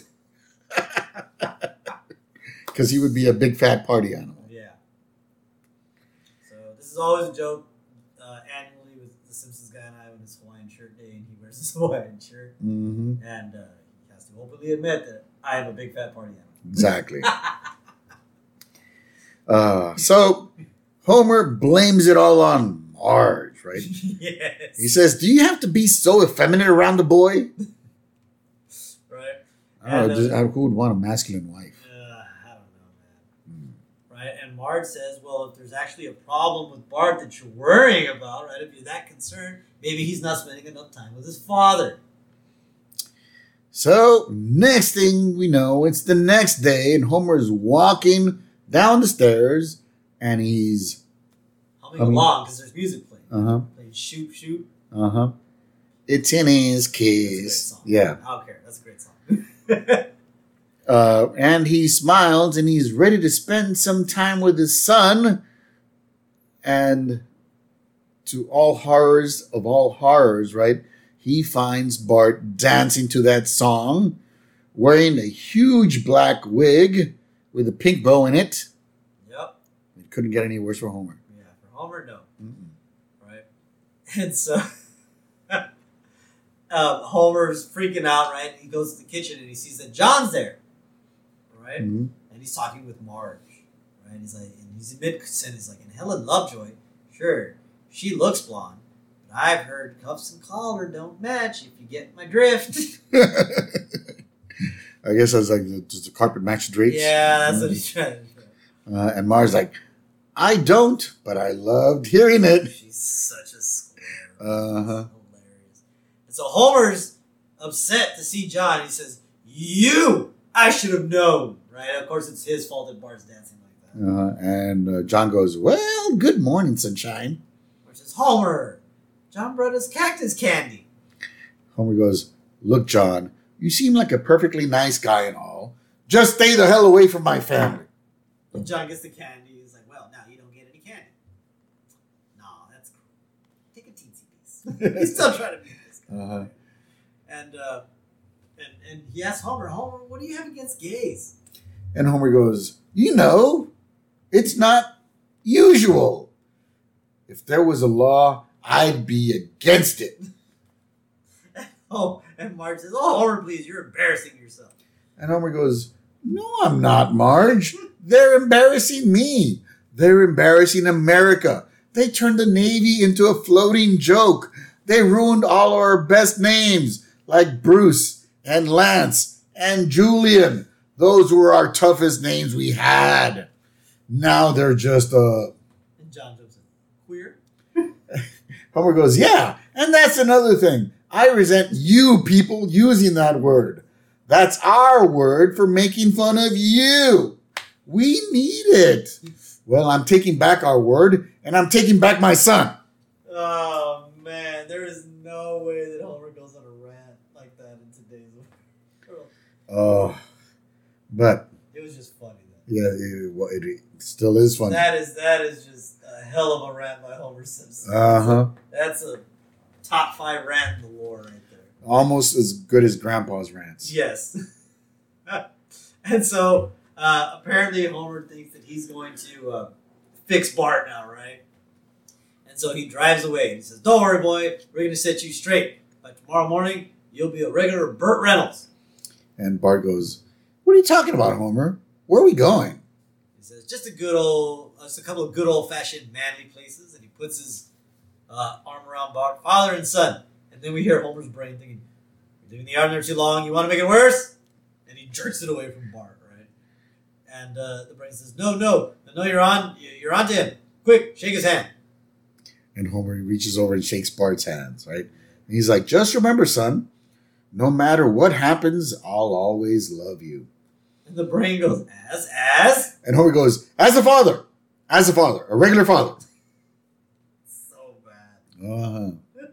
A: Because he would be a big fat party animal.
B: Yeah. So this is always a joke uh, annually with the Simpsons guy and I when it's Hawaiian shirt day and he wears his Hawaiian shirt.
A: Mm-hmm.
B: And uh, he has to openly admit that I am a big fat party animal.
A: Exactly. uh, so Homer blames it all on Marge, right?
B: Yes.
A: He says, do you have to be so effeminate around the boy?
B: Right?
A: I don't know,
B: And,
A: just,
B: uh,
A: who would want a masculine wife?
B: Uh, I don't know, man. Right? And Marge says, well, if there's actually a problem with Bart that you're worrying about, right? If you're that concerned, maybe he's not spending enough time with his father.
A: So, next thing we know, it's the next day, and Homer's walking down the stairs, and he's...
B: Humming
A: Humming.
B: along because there's music playing.
A: Uh-huh,
B: Playing Shoot, Shoot.
A: uh-huh. It's in his
B: That's a great
A: kiss.
B: song.
A: Yeah.
B: I don't care. That's a great song.
C: uh, and he smiles and he's ready to spend some time with his son. And to all horrors of all horrors, right, he finds Bart dancing to that song, wearing a huge black wig with a pink bow in it.
B: Yep.
C: It couldn't get any worse for Homer.
B: Yeah, for Homer, no.
C: Mm-mm.
B: Right? And so um, Homer's freaking out, right? He goes to the kitchen and he sees that John's there, right?
C: Mm-hmm.
B: And he's talking with Marge, right? He's like, and he's mid-sentence, he's like, and Helen Lovejoy, sure, she looks blonde, but I've heard cuffs and collar don't match, if you get my drift.
C: I guess I was like, does the carpet match the drapes?
B: Yeah, that's
C: mm-hmm.
B: what he's trying to do.
C: Uh, and Marge's like, I don't, but I loved hearing it.
B: She's such a square.
C: Uh-huh.
B: Hilarious. And so Homer's upset to see John. He says, you, I should have known. Right? Of course, it's his fault that Bart's dancing like that.
C: Uh, and uh, John goes, well, good morning, sunshine.
B: Homer says, Homer, John brought us cactus candy.
C: Homer goes, look, John, you seem like a perfectly nice guy and all. Just stay the hell away from my family.
B: And John gets the candy. He's like, well, now you don't get any candy. No, that's cool. Take a teensy piece. He's still trying to beat this guy.
C: Uh-huh.
B: And, uh, and, and he asks Homer, Homer, what do you have against gays?
C: And Homer goes, you know, it's not usual. If there was a law, I'd be against it.
B: Oh, and Marge says, oh, Homer, please, you're embarrassing yourself.
C: And Homer goes, no, I'm not, Marge. They're embarrassing me. They're embarrassing America. They turned the Navy into a floating joke. They ruined all our best names, like Bruce and Lance and Julian. Those were our toughest names we had. Now they're just, uh...
B: And John jumps in. Queer?
C: Homer goes, yeah, and that's another thing. I resent you people using that word. That's our word for making fun of you. We need it. Well, I'm taking back our word, and I'm taking back my son.
B: Oh, man. There is no way that Homer goes on a rant like that in today's world.
C: Oh, but...
B: It was just funny, though.
C: Yeah, it, well, it, it still is funny.
B: That is, that is just a hell of a rant by Homer Simpson.
C: Uh-huh.
B: That's a top five rant in the lore right there.
C: Almost as good as Grandpa's rants.
B: Yes. And so, uh, apparently Homer thinks that he's going to uh, fix Bart now, right? And so he drives away. And he says, don't worry, boy. We're going to set you straight. By tomorrow morning, you'll be a regular Burt Reynolds.
C: And Bart goes, what are you talking about, Homer? Where are we going?
B: He says, just a good old, just a couple of good old-fashioned manly places. And he puts his uh, arm around Bart, father and son. And then we hear Homer's brain thinking, you're leaving the arm there too long. You want to make it worse? And he jerks it away from Bart, right? And uh, the brain says, no, no. No, you're on. You're on to him. Quick, shake his hand.
C: And Homer reaches over and shakes Bart's hands, right? And he's like, just remember, son, no matter what happens, I'll always love you.
B: And the brain goes, as, as?
C: And Homer goes, as a father. As a father. A regular father.
B: So bad.
C: Uh-huh.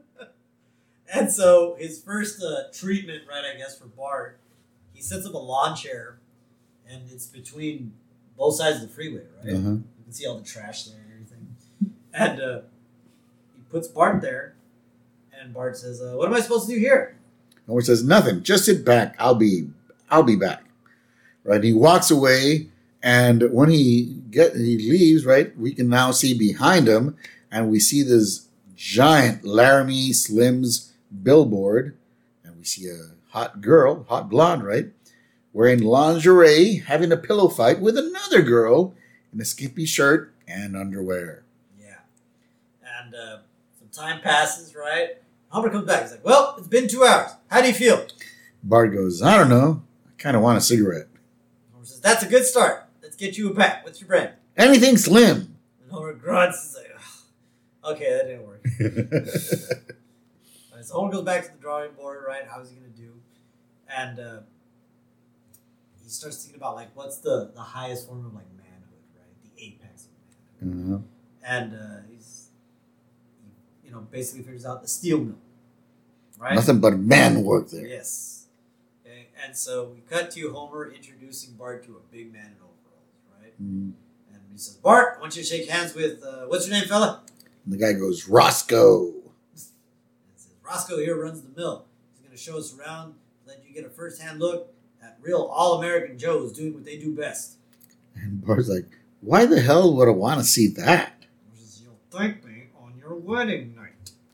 B: And so his first uh, treatment, right, I guess, for Bart, he sets up a lawn chair, and it's between both sides of the freeway, right?
C: Uh-huh.
B: You can see all the trash there and everything. And uh, he puts Bart there, and Bart says, uh, what am I supposed to do here?
C: Homer says, nothing. Just sit back. I'll be I'll be back. Right? He walks away, and when he get he leaves, right, we can now see behind him, and we see this giant Laramie Slims billboard, and we see a hot girl, hot blonde, right, wearing lingerie, having a pillow fight with another girl in a skimpy shirt and underwear.
B: Yeah. And uh, some time passes, right? Homer comes back. He's like, well, it's been two hours. How do you feel?
C: Bart goes, I don't know. I kind of want a cigarette.
B: Homer says, that's a good start. Let's get you a pack. What's your brand?
C: Anything slim.
B: And Homer grunts. He's like, ugh. Okay, that didn't work. All right, so Homer goes back to the drawing board, right? How's he going to do? And uh, he starts thinking about, like, what's the, the highest form of, like, manhood, right? The apex of manhood.
C: Uh-huh.
B: And uh, he's, he, you know, basically figures out the steel mill, right?
C: Nothing but man work there.
B: Yes. Okay, And so we cut to Homer introducing Bart to a big man in overalls, right?
C: Mm.
B: And he says, Bart, I want you to shake hands with, uh, what's your name, fella?
C: And the guy goes, Roscoe.
B: And says, Roscoe here runs the mill. He's going to show us around, let you get a first-hand look at real all-American Joes doing what they do best.
C: And Bart's like, why the hell would I want to see that?
B: He says, you'll thank me on your wedding night.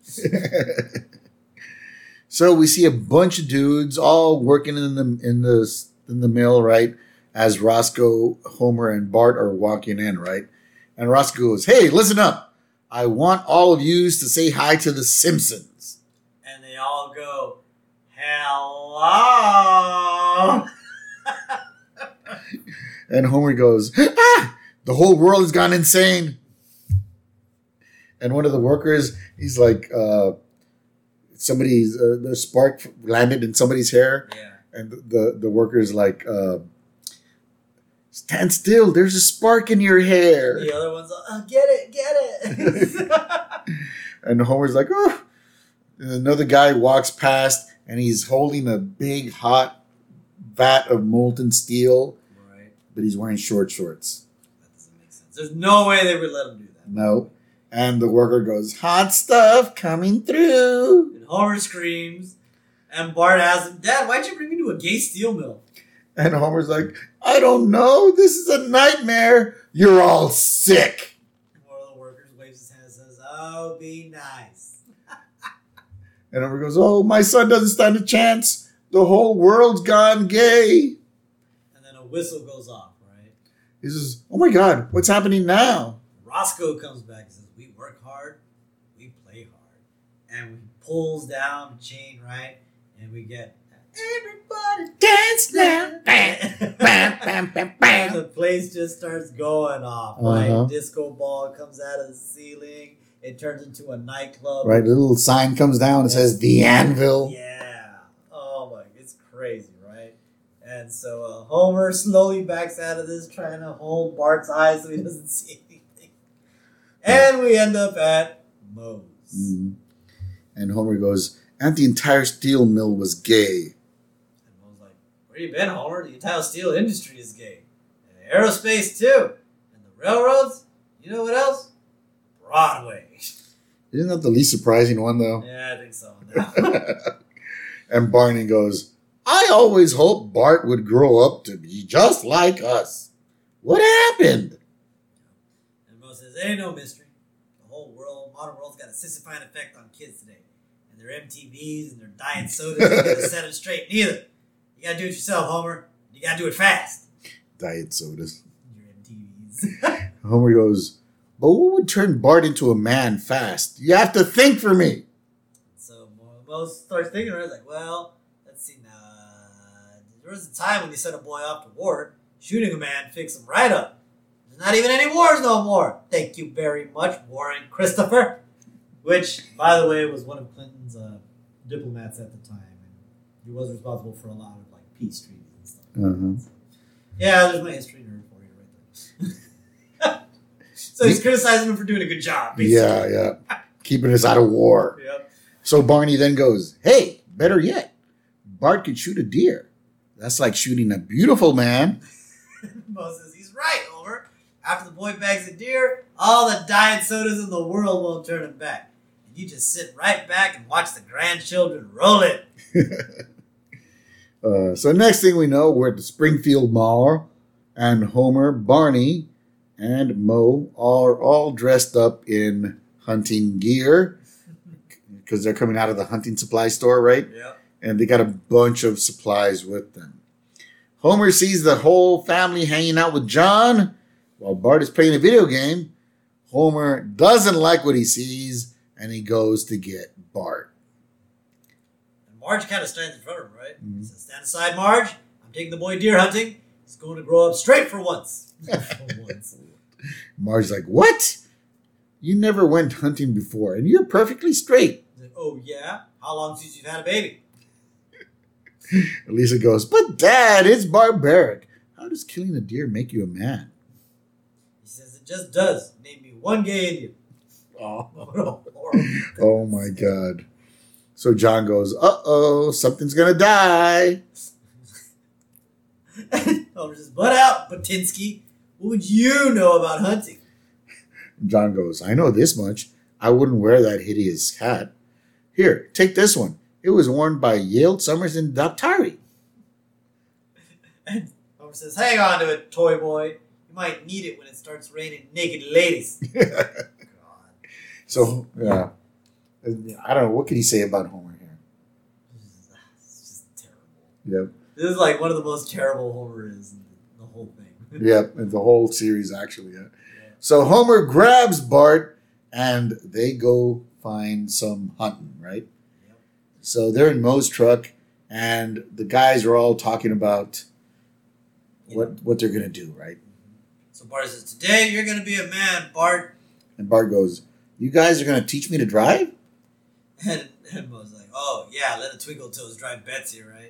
C: So we see a bunch of dudes all working in the in the in the mill, right? As Roscoe, Homer, and Bart are walking in, right? And Roscoe goes, "Hey, listen up! I want all of you to say hi to the Simpsons."
B: And they all go, hello.
C: And Homer goes, "Ah! The whole world has gone insane." And one of the workers, he's like, uh, somebody's uh, the spark landed in somebody's hair,
B: Yeah.
C: and the the worker's like, uh, "Stand still! There's a spark in your hair."
B: The other one's like, oh, get it, get it.
C: And Homer's like, "Oh!" And another guy walks past, and he's holding a big hot vat of molten steel,
B: Right.
C: but he's wearing short shorts.
B: That doesn't make sense. There's no way they would let him do that.
C: No. And the worker goes, "Hot stuff coming through."
B: And Homer screams, and Bart asks him, Dad, why'd you bring me to a gay steel mill?
C: And Homer's like, "I don't know. This is a nightmare. You're all sick."
B: One of the workers waves his hand and says, oh, be nice.
C: And Homer goes, "Oh, my son doesn't stand a chance. The whole world's gone gay."
B: And then a whistle goes off, right?
C: He says, "Oh my God, what's happening now?"
B: Roscoe comes back and says, we work hard, we play hard. And we pulls down the chain, right? And we get, everybody
C: Dance now. Bam, bam, bam, bam,
B: and
C: bam.
B: the place just starts going off,
C: Uh-huh.
B: right? Disco ball comes out of the ceiling. It turns into a nightclub.
C: Right, a little sign comes down and says, "The Anvil."
B: Yeah. Oh my, it's crazy, right? And so uh, Homer slowly backs out of this, trying to hold Bart's eyes so he doesn't see anything. And we end up at Moe's.
C: Mhm. And Homer goes, "And the entire steel mill was gay."
B: And Moe's like, where you been, Homer? The entire steel industry is gay. And aerospace, too. And the railroads? You know what else? Broadway.
C: Isn't that the least surprising one, though?
B: Yeah, I think so. Now.
C: And Barney goes, "I always hoped Bart would grow up to be just like us. What happened?"
B: And Mo says, ain't no mystery. The whole world, modern world's got a sissifying effect on kids today. And their M T Vs and their diet sodas ain't gonna set them straight neither. You gotta do it yourself, Homer. You gotta do it fast.
C: Diet sodas.
B: Your M T Vs.
C: Homer goes, "But what would turn Bart into a man fast? You have to think for me."
B: So Mo, Mo starts thinking, right? He's like, well, let's see now. There was a time when they sent a boy off to war. Shooting a man fixed him right up. There's not even any wars no more. Thank you very much, Warren Christopher. Which, by the way, was one of Clinton's uh, diplomats at the time. And he was responsible for a lot of like peace treaties and stuff.
C: Uh-huh.
B: So, yeah, there's my history nerd for you right there. So he's criticizing him for doing a good job, basically.
C: Yeah, yeah. Keeping us out of war.
B: Yep.
C: So Barney then goes, "Hey, better yet, Bart could shoot a deer. That's like shooting a beautiful man."
B: Mo says, he's right, Homer. After the boy bags a deer, all the diet sodas in the world won't turn him back. And you just sit right back and watch the grandchildren roll it.
C: uh, so next thing we know, we're at the Springfield Mall, and Homer, Barney, and Mo are all dressed up in hunting gear because they're coming out of the hunting supply store, right?
B: Yep.
C: And they got a bunch of supplies with them. Homer sees the whole family hanging out with John while Bart is playing a video game. Homer doesn't like what he sees, and he goes to get Bart.
B: And Marge kind of stands in front of him, right?
C: Mhm.
B: He says, stand aside, Marge. I'm taking the boy deer hunting. He's going to grow up straight for once. For once.
C: Marge's like, "What? You never went hunting before, and you're perfectly straight."
B: He's like, oh, yeah? How long since you've had a baby?
C: Lisa goes, "But Dad, it's barbaric. How does killing a deer make you a man?"
B: He says, it just does. Name me one gay Indian.
C: Oh, oh my God. So John goes, "Uh-oh, something's going to die."
B: Homer says, "Butt out, Batinsky. What would you know about hunting?"
C: John goes, "I know this much. I wouldn't wear that hideous hat. Here, take this one. It was worn by Yale Summers and Daktari."
B: And Homer says, "Hang on to it, toy boy. You might need it when it starts raining naked ladies." God.
C: So, yeah. I don't know. What can he say about Homer here?
B: It's just terrible.
C: Yep.
B: This is like one of the most terrible Homer is in the whole thing.
C: Yep. And the whole series, actually. Yeah. Yeah. So Homer grabs Bart and they go find some hunting, right?
B: Yep.
C: So they're in Moe's truck and the guys are all talking about what, what they're going to do, right?
B: So Bart says, "Today you're going to be a man, Bart."
C: And Bart goes, "You guys are going to teach me to drive?"
B: And, and Moe's like, "Oh, yeah, let the Twinkle Toes drive Betsy, right?"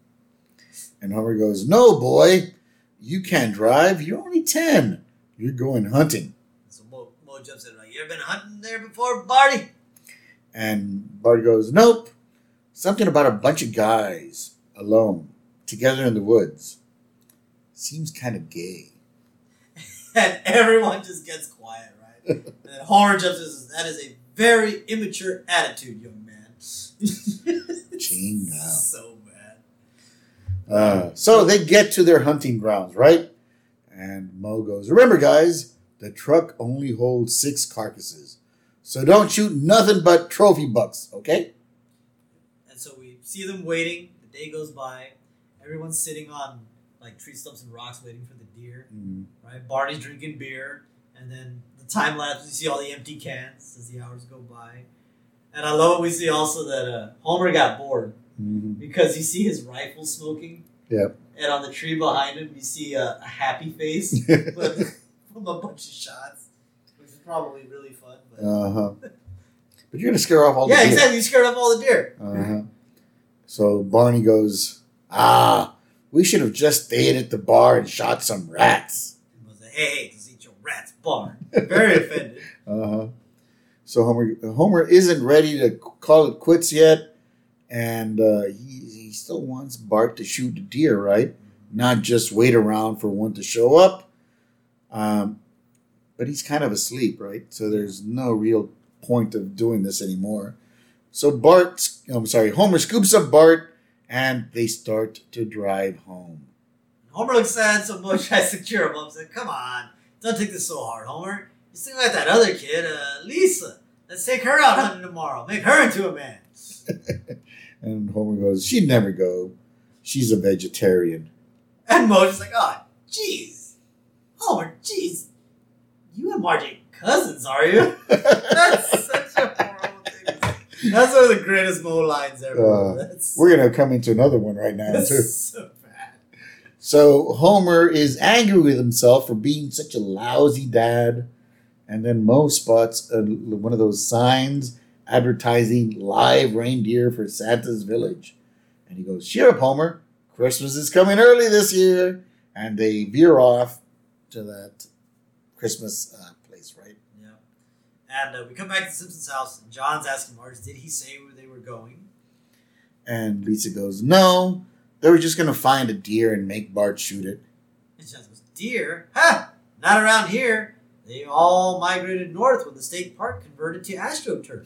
C: And Homer goes, "No, boy, you can't drive. You're only ten. You're going hunting."
B: So Moe, Moe jumps in like, "You ever been hunting there before, Barty?"
C: And Bart goes, "Nope. Something about a bunch of guys alone, together in the woods. Seems kind of gay."
B: And everyone just gets quiet, right? And then Homer jumps in and says, "That is a very immature attitude, young man."
C: Ching now.
B: So bad.
C: Uh, so they get to their hunting grounds, right? And Moe goes, "Remember, guys, the truck only holds six carcasses. So don't shoot nothing but trophy bucks, okay?"
B: And so we see them waiting. The day goes by. Everyone's sitting on like tree stumps and rocks waiting for the deer,
C: Mm.
B: right? Barney's drinking beer. And then the time lapse, we see all the empty cans as the hours go by. And I love it. We see also that uh, Homer got bored
C: Mm-hmm.
B: because you see his rifle smoking.
C: Yep.
B: And on the tree behind him, you see a, a happy face from a bunch of shots, which is probably really fun. But
C: Uh-huh. But you're going to scare off all
B: yeah,
C: the deer.
B: exactly. You scared off all the deer.
C: Uh-huh. So Barney goes, "Ah, we should have just stayed at the bar and shot some rats."
B: And was like, "Hey, hey, just eat your rat's barn." Very offended.
C: Uh-huh. So Homer Homer isn't ready to call it quits yet, and uh, he, he still wants Bart to shoot a deer, right? Not just wait around for one to show up. Um, but he's kind of asleep, right? So there's no real point of doing this anymore. So Bart, I'm sorry, Homer scoops up Bart, and they start to drive home.
B: Homer looks sad, so Moe tries to cheer him up. He's like, "Come on, don't take this so hard, Homer. You seem like that other kid, uh, Lisa. Let's take her out hunting tomorrow. Make her into a man."
C: And Homer goes, "She'd never go. She's a vegetarian."
B: And Moe's just like, "Oh, jeez. Homer, jeez. You and Margie cousins, are you?" That's such a horrible thing to say. That's one of the greatest Moe lines ever.
C: Uh,
B: That's,
C: We're going to come into another one right now,
B: that's
C: too.
B: so bad.
C: So Homer is angry with himself for being such a lousy dad. And then Moe spots a, one of those signs advertising live reindeer for Santa's village. And he goes, "Cheer up, Homer. Christmas is coming early this year." And they veer off to that Christmas uh, place, right?
B: Yeah. And uh, we come back to Simpson's house, and John's asking Marge, did he say where they were going?
C: And Lisa goes, "No, they were just going to find a deer and make Bart shoot it."
B: And John goes, "Deer? Ha! Not around here. They all migrated north when the state park converted to AstroTurf."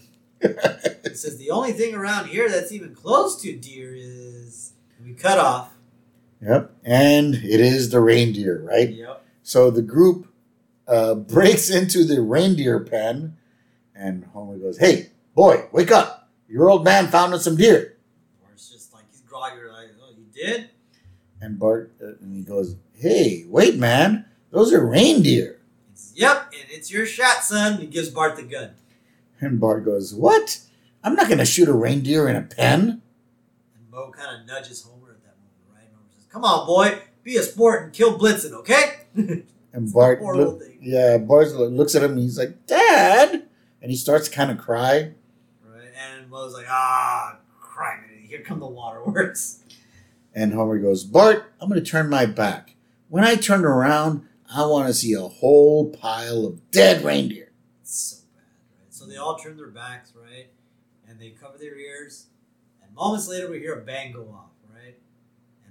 B: It says the only thing around here that's even close to deer is... And we cut off.
C: Yep. And it is the reindeer, right?
B: Yep.
C: So the group uh, breaks into the reindeer pen, and Homer goes, "Hey, boy, wake up. Your old man found us some deer."
B: Bart's just like, he's groggy, like, "Oh, you did?"
C: And Bart, uh, and he goes, "Hey, wait, man. Those are reindeer."
B: It's, "Yep, and it's your shot, son." He gives Bart the gun.
C: And Bart goes, "What? I'm not going to shoot a reindeer in a pen."
B: And Moe kind of nudges Homer at that moment, right? And Homer says, "Come on, boy. Be a sport and kill Blitzen, okay?"
C: And Bart,
B: horrible
C: look,
B: thing.
C: yeah, Bart looks at him and he's like, "Dad," and he starts to kind of cry.
B: Right? And Moe's like, "Ah, crime. Here come the waterworks."
C: And Homer goes, "Bart, I'm going to turn my back. When I turn around, I want to see a whole pile of dead reindeer."
B: It's so bad, right? So they all turn their backs, right? And they cover their ears. And moments later, we hear a bang go off, right? And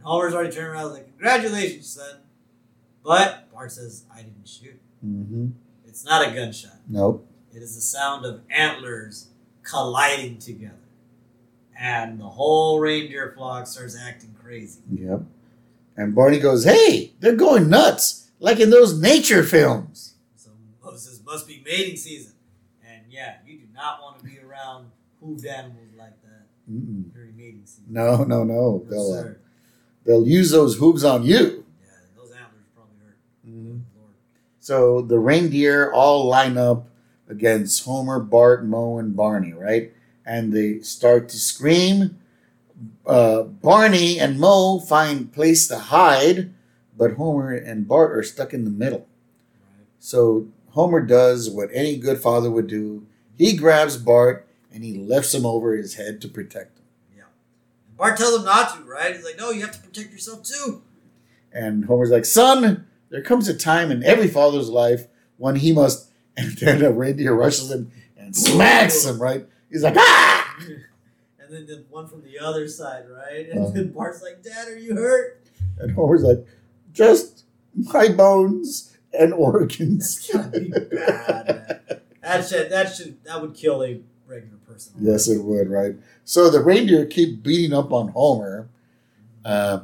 B: And Homer's already turned around and like, congratulations, son. But Bart says, I didn't shoot.
C: Mm-hmm.
B: It's not a gunshot.
C: Nope.
B: It is the sound of antlers colliding together. And the whole reindeer flock starts acting crazy.
C: Yep. And Barney goes, hey, they're going nuts, like in those nature films.
B: So Moses must be mating season. And yeah, you do not want to be around hooved animals like that
C: Mm-mm.
B: during mating season.
C: No, no, no.
B: No,
C: They'll, uh,
B: sir.
C: they'll use those hooves on you.
B: Yeah, those antlers probably hurt.
C: Mm-hmm.
B: Lord.
C: So the reindeer all line up against Homer, Bart, Moe, and Barney, right? And they start to scream. Uh, Barney and Moe find place to hide, but Homer and Bart are stuck in the middle.
B: Right.
C: So Homer does what any good father would do. He grabs Bart and he lifts him over his head to protect him.
B: Yeah. And Bart tells him not to, right? He's like, no, you have to protect yourself too.
C: And Homer's like, son, there comes a time in every father's life when he must... And then a reindeer rushes him and smacks him, right? He's like, ah!
B: And then the one from the other side, right? And
C: Uh.
B: then Bart's like, Dad, are you hurt?
C: And Homer's like, just my bones and organs.
B: That's gotta be bad, man. That should, that should, that would kill a regular person.
C: Yes, it would, right? So the reindeer keep beating up on Homer, uh,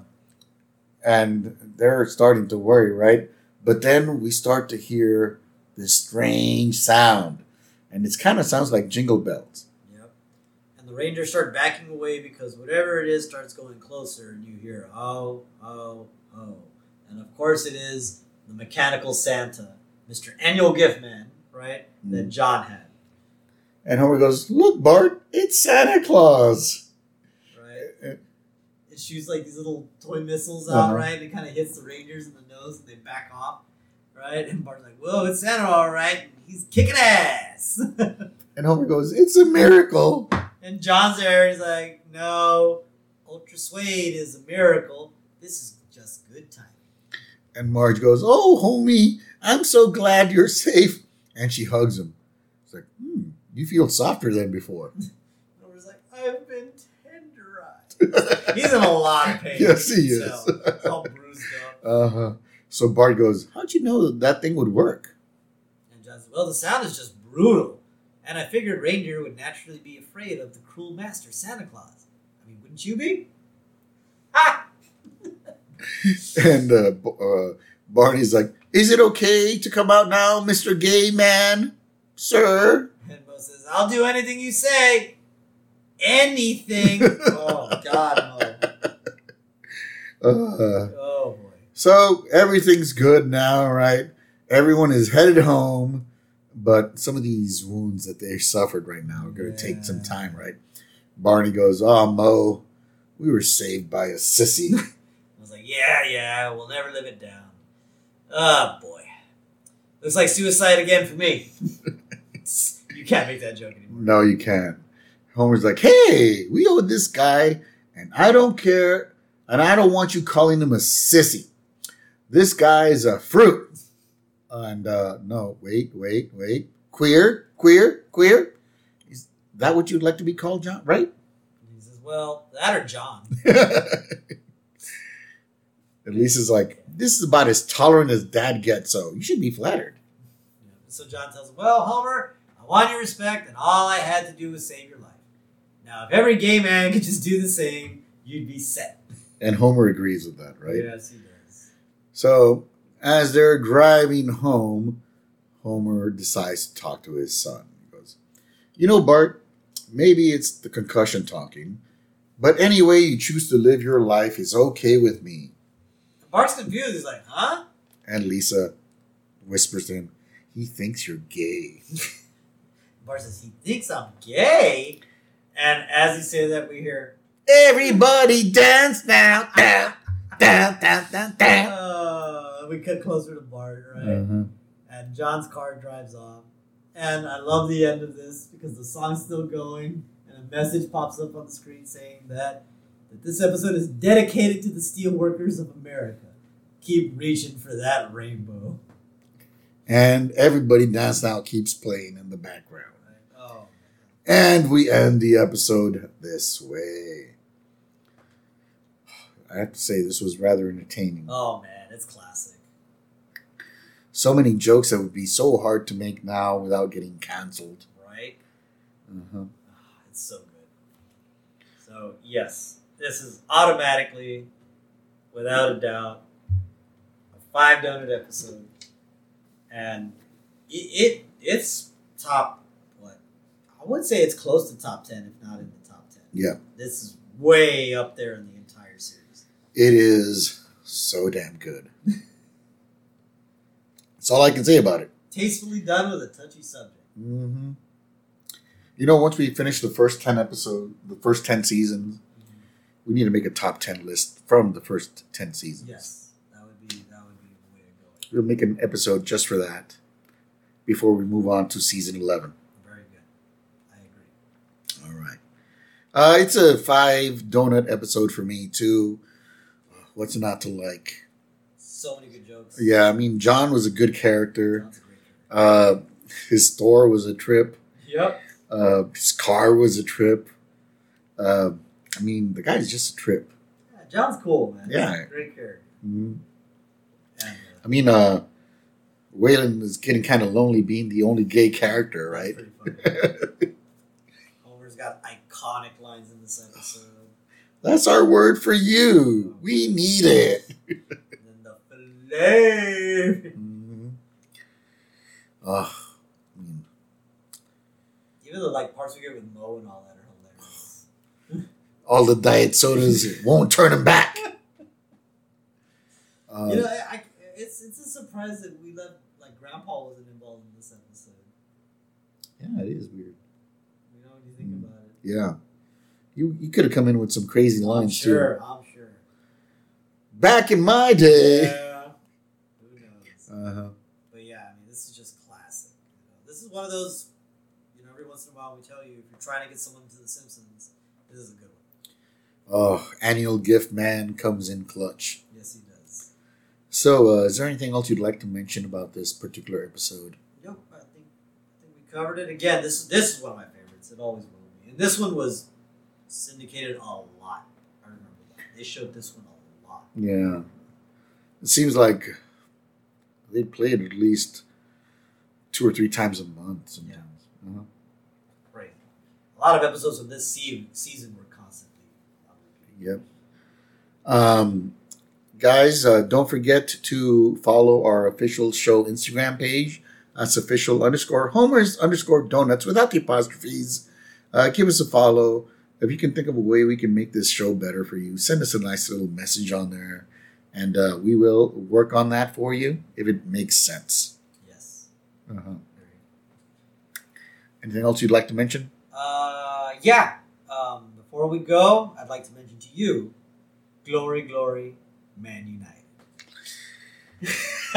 C: and they're starting to worry, right? But then we start to hear this strange sound, and it kind of sounds like jingle bells.
B: Yep. And the reindeers start backing away because whatever it is starts going closer, and you hear, oh, oh, oh. And of course it is the mechanical Santa, Mister Annual Gift Man, right?
C: Mm.
B: That John had.
C: And Homer goes, look, Bart, it's Santa Claus.
B: Right? It shoots like these little toy missiles out,
C: Uh-huh.
B: right? And it kind of hits the reindeers in the nose and they back off, right? And Bart's like, whoa, it's Santa all right. He's kicking ass.
C: And Homer goes, it's a miracle.
B: And John's there. He's like, no, Ultra Suede is a miracle. This is just good timing.
C: And Marge goes, oh, homie, I'm so glad you're safe. And she hugs him. It's like, hmm, you feel softer than before.
B: And Homer's like, I've been tenderized. He's in a lot of pain.
C: Yes, he is.
B: So, he's all bruised up.
C: Uh-huh. So Bart goes, how'd you know that, that thing would work?
B: And John says, well, the sound is just brutal. And I figured reindeer would naturally be afraid of the cruel master, Santa Claus. I mean, wouldn't you be? Ha!
C: And uh, B- uh, Barney's like, is it okay to come out now, Mister Gay Man? Sir?
B: And Mo says, I'll do anything you say. Anything. Oh, God, Mo.
C: Uh,
B: Oh, boy.
C: so everything's good now, right? Everyone is headed home, but some of these wounds that they suffered right now are going to take some
B: Yeah.
C: time, right? Barney goes, oh, Mo, we were saved by a sissy.
B: I was like, yeah, yeah, we'll never live it down. Oh, boy. Looks like suicide again for me. You can't make that joke anymore.
C: No, you can't. Homer's like, hey, we owe this guy, and I don't care, and I don't want you calling him a sissy. This guy is a fruit. And, uh, no, wait, wait, wait. Queer, queer, queer. Is that what you'd like to be called, John? Right?
B: He says, well, that or John.
C: At least it's like, this is about as tolerant as Dad gets, so you should be flattered.
B: Yeah. So John tells him, well, Homer, I want your respect, and all I had to do was save your life. Now, if every gay man could just do the same, you'd be set.
C: And Homer agrees with that, right?
B: Yes, he does.
C: So, as they're driving home, Homer decides to talk to his son. He goes, you know, Bart, maybe it's the concussion talking, but any way you choose to live your life is okay with me.
B: Bart's confused. He's like, huh?
C: And Lisa whispers to him, he thinks you're gay.
B: Bart says, he thinks I'm gay? And as he says that, we hear,
C: Everybody dance now. Down, down, down, down, down.
B: uh, we get closer to Bart, right?
C: Uh-huh.
B: And John's car drives off. And I love the end of this because the song's still going. And a message pops up on the screen saying that, that this episode is dedicated to the steelworkers of America. Keep reaching for that rainbow.
C: And Everybody Dance Now keeps playing in the background.
B: Right? Oh.
C: And we end the episode this way. I have to say this was rather entertaining.
B: Oh man, it's classic.
C: So many jokes that would be so hard to make now without getting canceled.
B: Right?
C: Uh-huh.
B: Oh, it's so good. So yes, this is automatically, without a doubt, a five donut episode, and it, it it's top what I would say it's close to top ten, if not in the top ten.
C: Yeah.
B: This is way up there in the entire series.
C: It is so damn good. That's all I can say about it.
B: Tastefully done with a touchy subject.
C: Mm-hmm. You know, once we finish the first ten episodes, the first ten seasons,
B: Mm-hmm.
C: we need to make a top ten list from the first ten seasons.
B: Yes, that would be that would be the way to go.
C: We'll make an episode just for that before we move on to season eleven.
B: Very good. I agree.
C: All right. Uh, it's a five donut episode for me, too. What's not to like?
B: So many good jokes.
C: Yeah, I mean, John was a good character.
B: John's a great character.
C: Uh, his store was a trip.
B: Yep.
C: Uh, his car was a trip. Uh, I mean, the guy's just a trip.
B: Yeah, John's cool, man.
C: Yeah.
B: He's a great character.
C: Mhm.
B: And, uh,
C: I mean, uh, Waylon is getting kind of lonely being the only gay character, right?
B: that's pretty funny. Homer's got iconic lines in this episode.
C: That's our word for you. We need it.
B: And then the filet.
C: Mhm. Oh, I mean,
B: Even the like parts we get with Mo and all that are hilarious.
C: all the diet sodas won't turn him back. Uh,
B: you know, I, I, it's it's a surprise that we left like Grandpa wasn't involved in this episode.
C: yeah, it is weird.
B: You know, when you think
C: Mm.
B: about it.
C: Yeah. You you could have come in with some crazy
B: I'm
C: lines,
B: sure.
C: too.
B: I'm sure.
C: Back in my day.
B: Yeah. Who knows?
C: Uh-huh.
B: But yeah, I mean, this is just classic. You know, this is one of those. You know, every once in a while we tell you if you're trying to get someone to The Simpsons, this is a good one.
C: Oh, annual gift man comes in clutch.
B: Yes, he does.
C: So, uh, is there anything else you'd like to mention about this particular episode?
B: Nope, I think I think we covered it. Again, this this is one of my favorites. It always will be. And this one was syndicated a lot. I remember that. They showed this one a lot.
C: Yeah. It seems like they play it at least two or three times a month sometimes. Uh-huh.
B: Right. A lot of episodes of this se- season were constantly on repeat.
C: Yep. Um, guys, uh, don't forget to follow our official show Instagram page. That's official underscore homers underscore donuts without the apostrophes. Uh, give us a follow. If you can think of a way we can make this show better for you, send us a nice little message on there. And uh, we will work on that for you if it makes sense.
B: Yes.
C: Uh-huh.
B: Very.
C: Anything else you'd like to mention?
B: Uh, yeah. Um, before we go, I'd like to mention to you, glory, glory, Man United.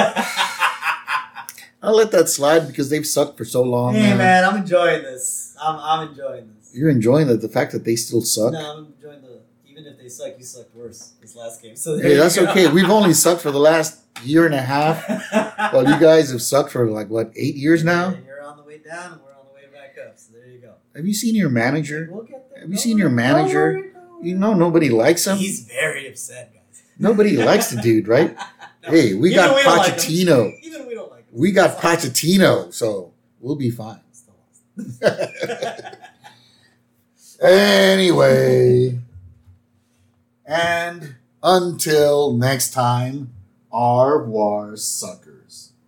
C: I'll let that slide because they've sucked for so long.
B: Hey
C: man.
B: man, I'm enjoying this. I'm I'm enjoying this.
C: You're enjoying the, the fact that they still suck?
B: No, I'm enjoying the. Even if they suck, you sucked worse this last game. So there
C: Hey,
B: you
C: that's
B: go.
C: okay. We've only sucked for the last year and a half. Well, you guys have sucked for like, what, eight years now?
B: And you're on the way down, and we're on the way back up. So there you go.
C: Have you seen your manager?
B: We'll get there.
C: Have you
B: Don't
C: seen your
B: worry,
C: manager?
B: don't worry, don't worry.
C: You know nobody likes him.
B: He's very upset, guys.
C: Nobody likes the dude, right?
B: No,
C: Hey, we
B: even
C: got
B: we don't like him.
C: Pochettino.
B: Even we don't like him.
C: We got
B: It's fine.
C: Pochettino, so we'll be fine.
B: Still lost.
C: Anyway, and until next time, au revoir, suckers.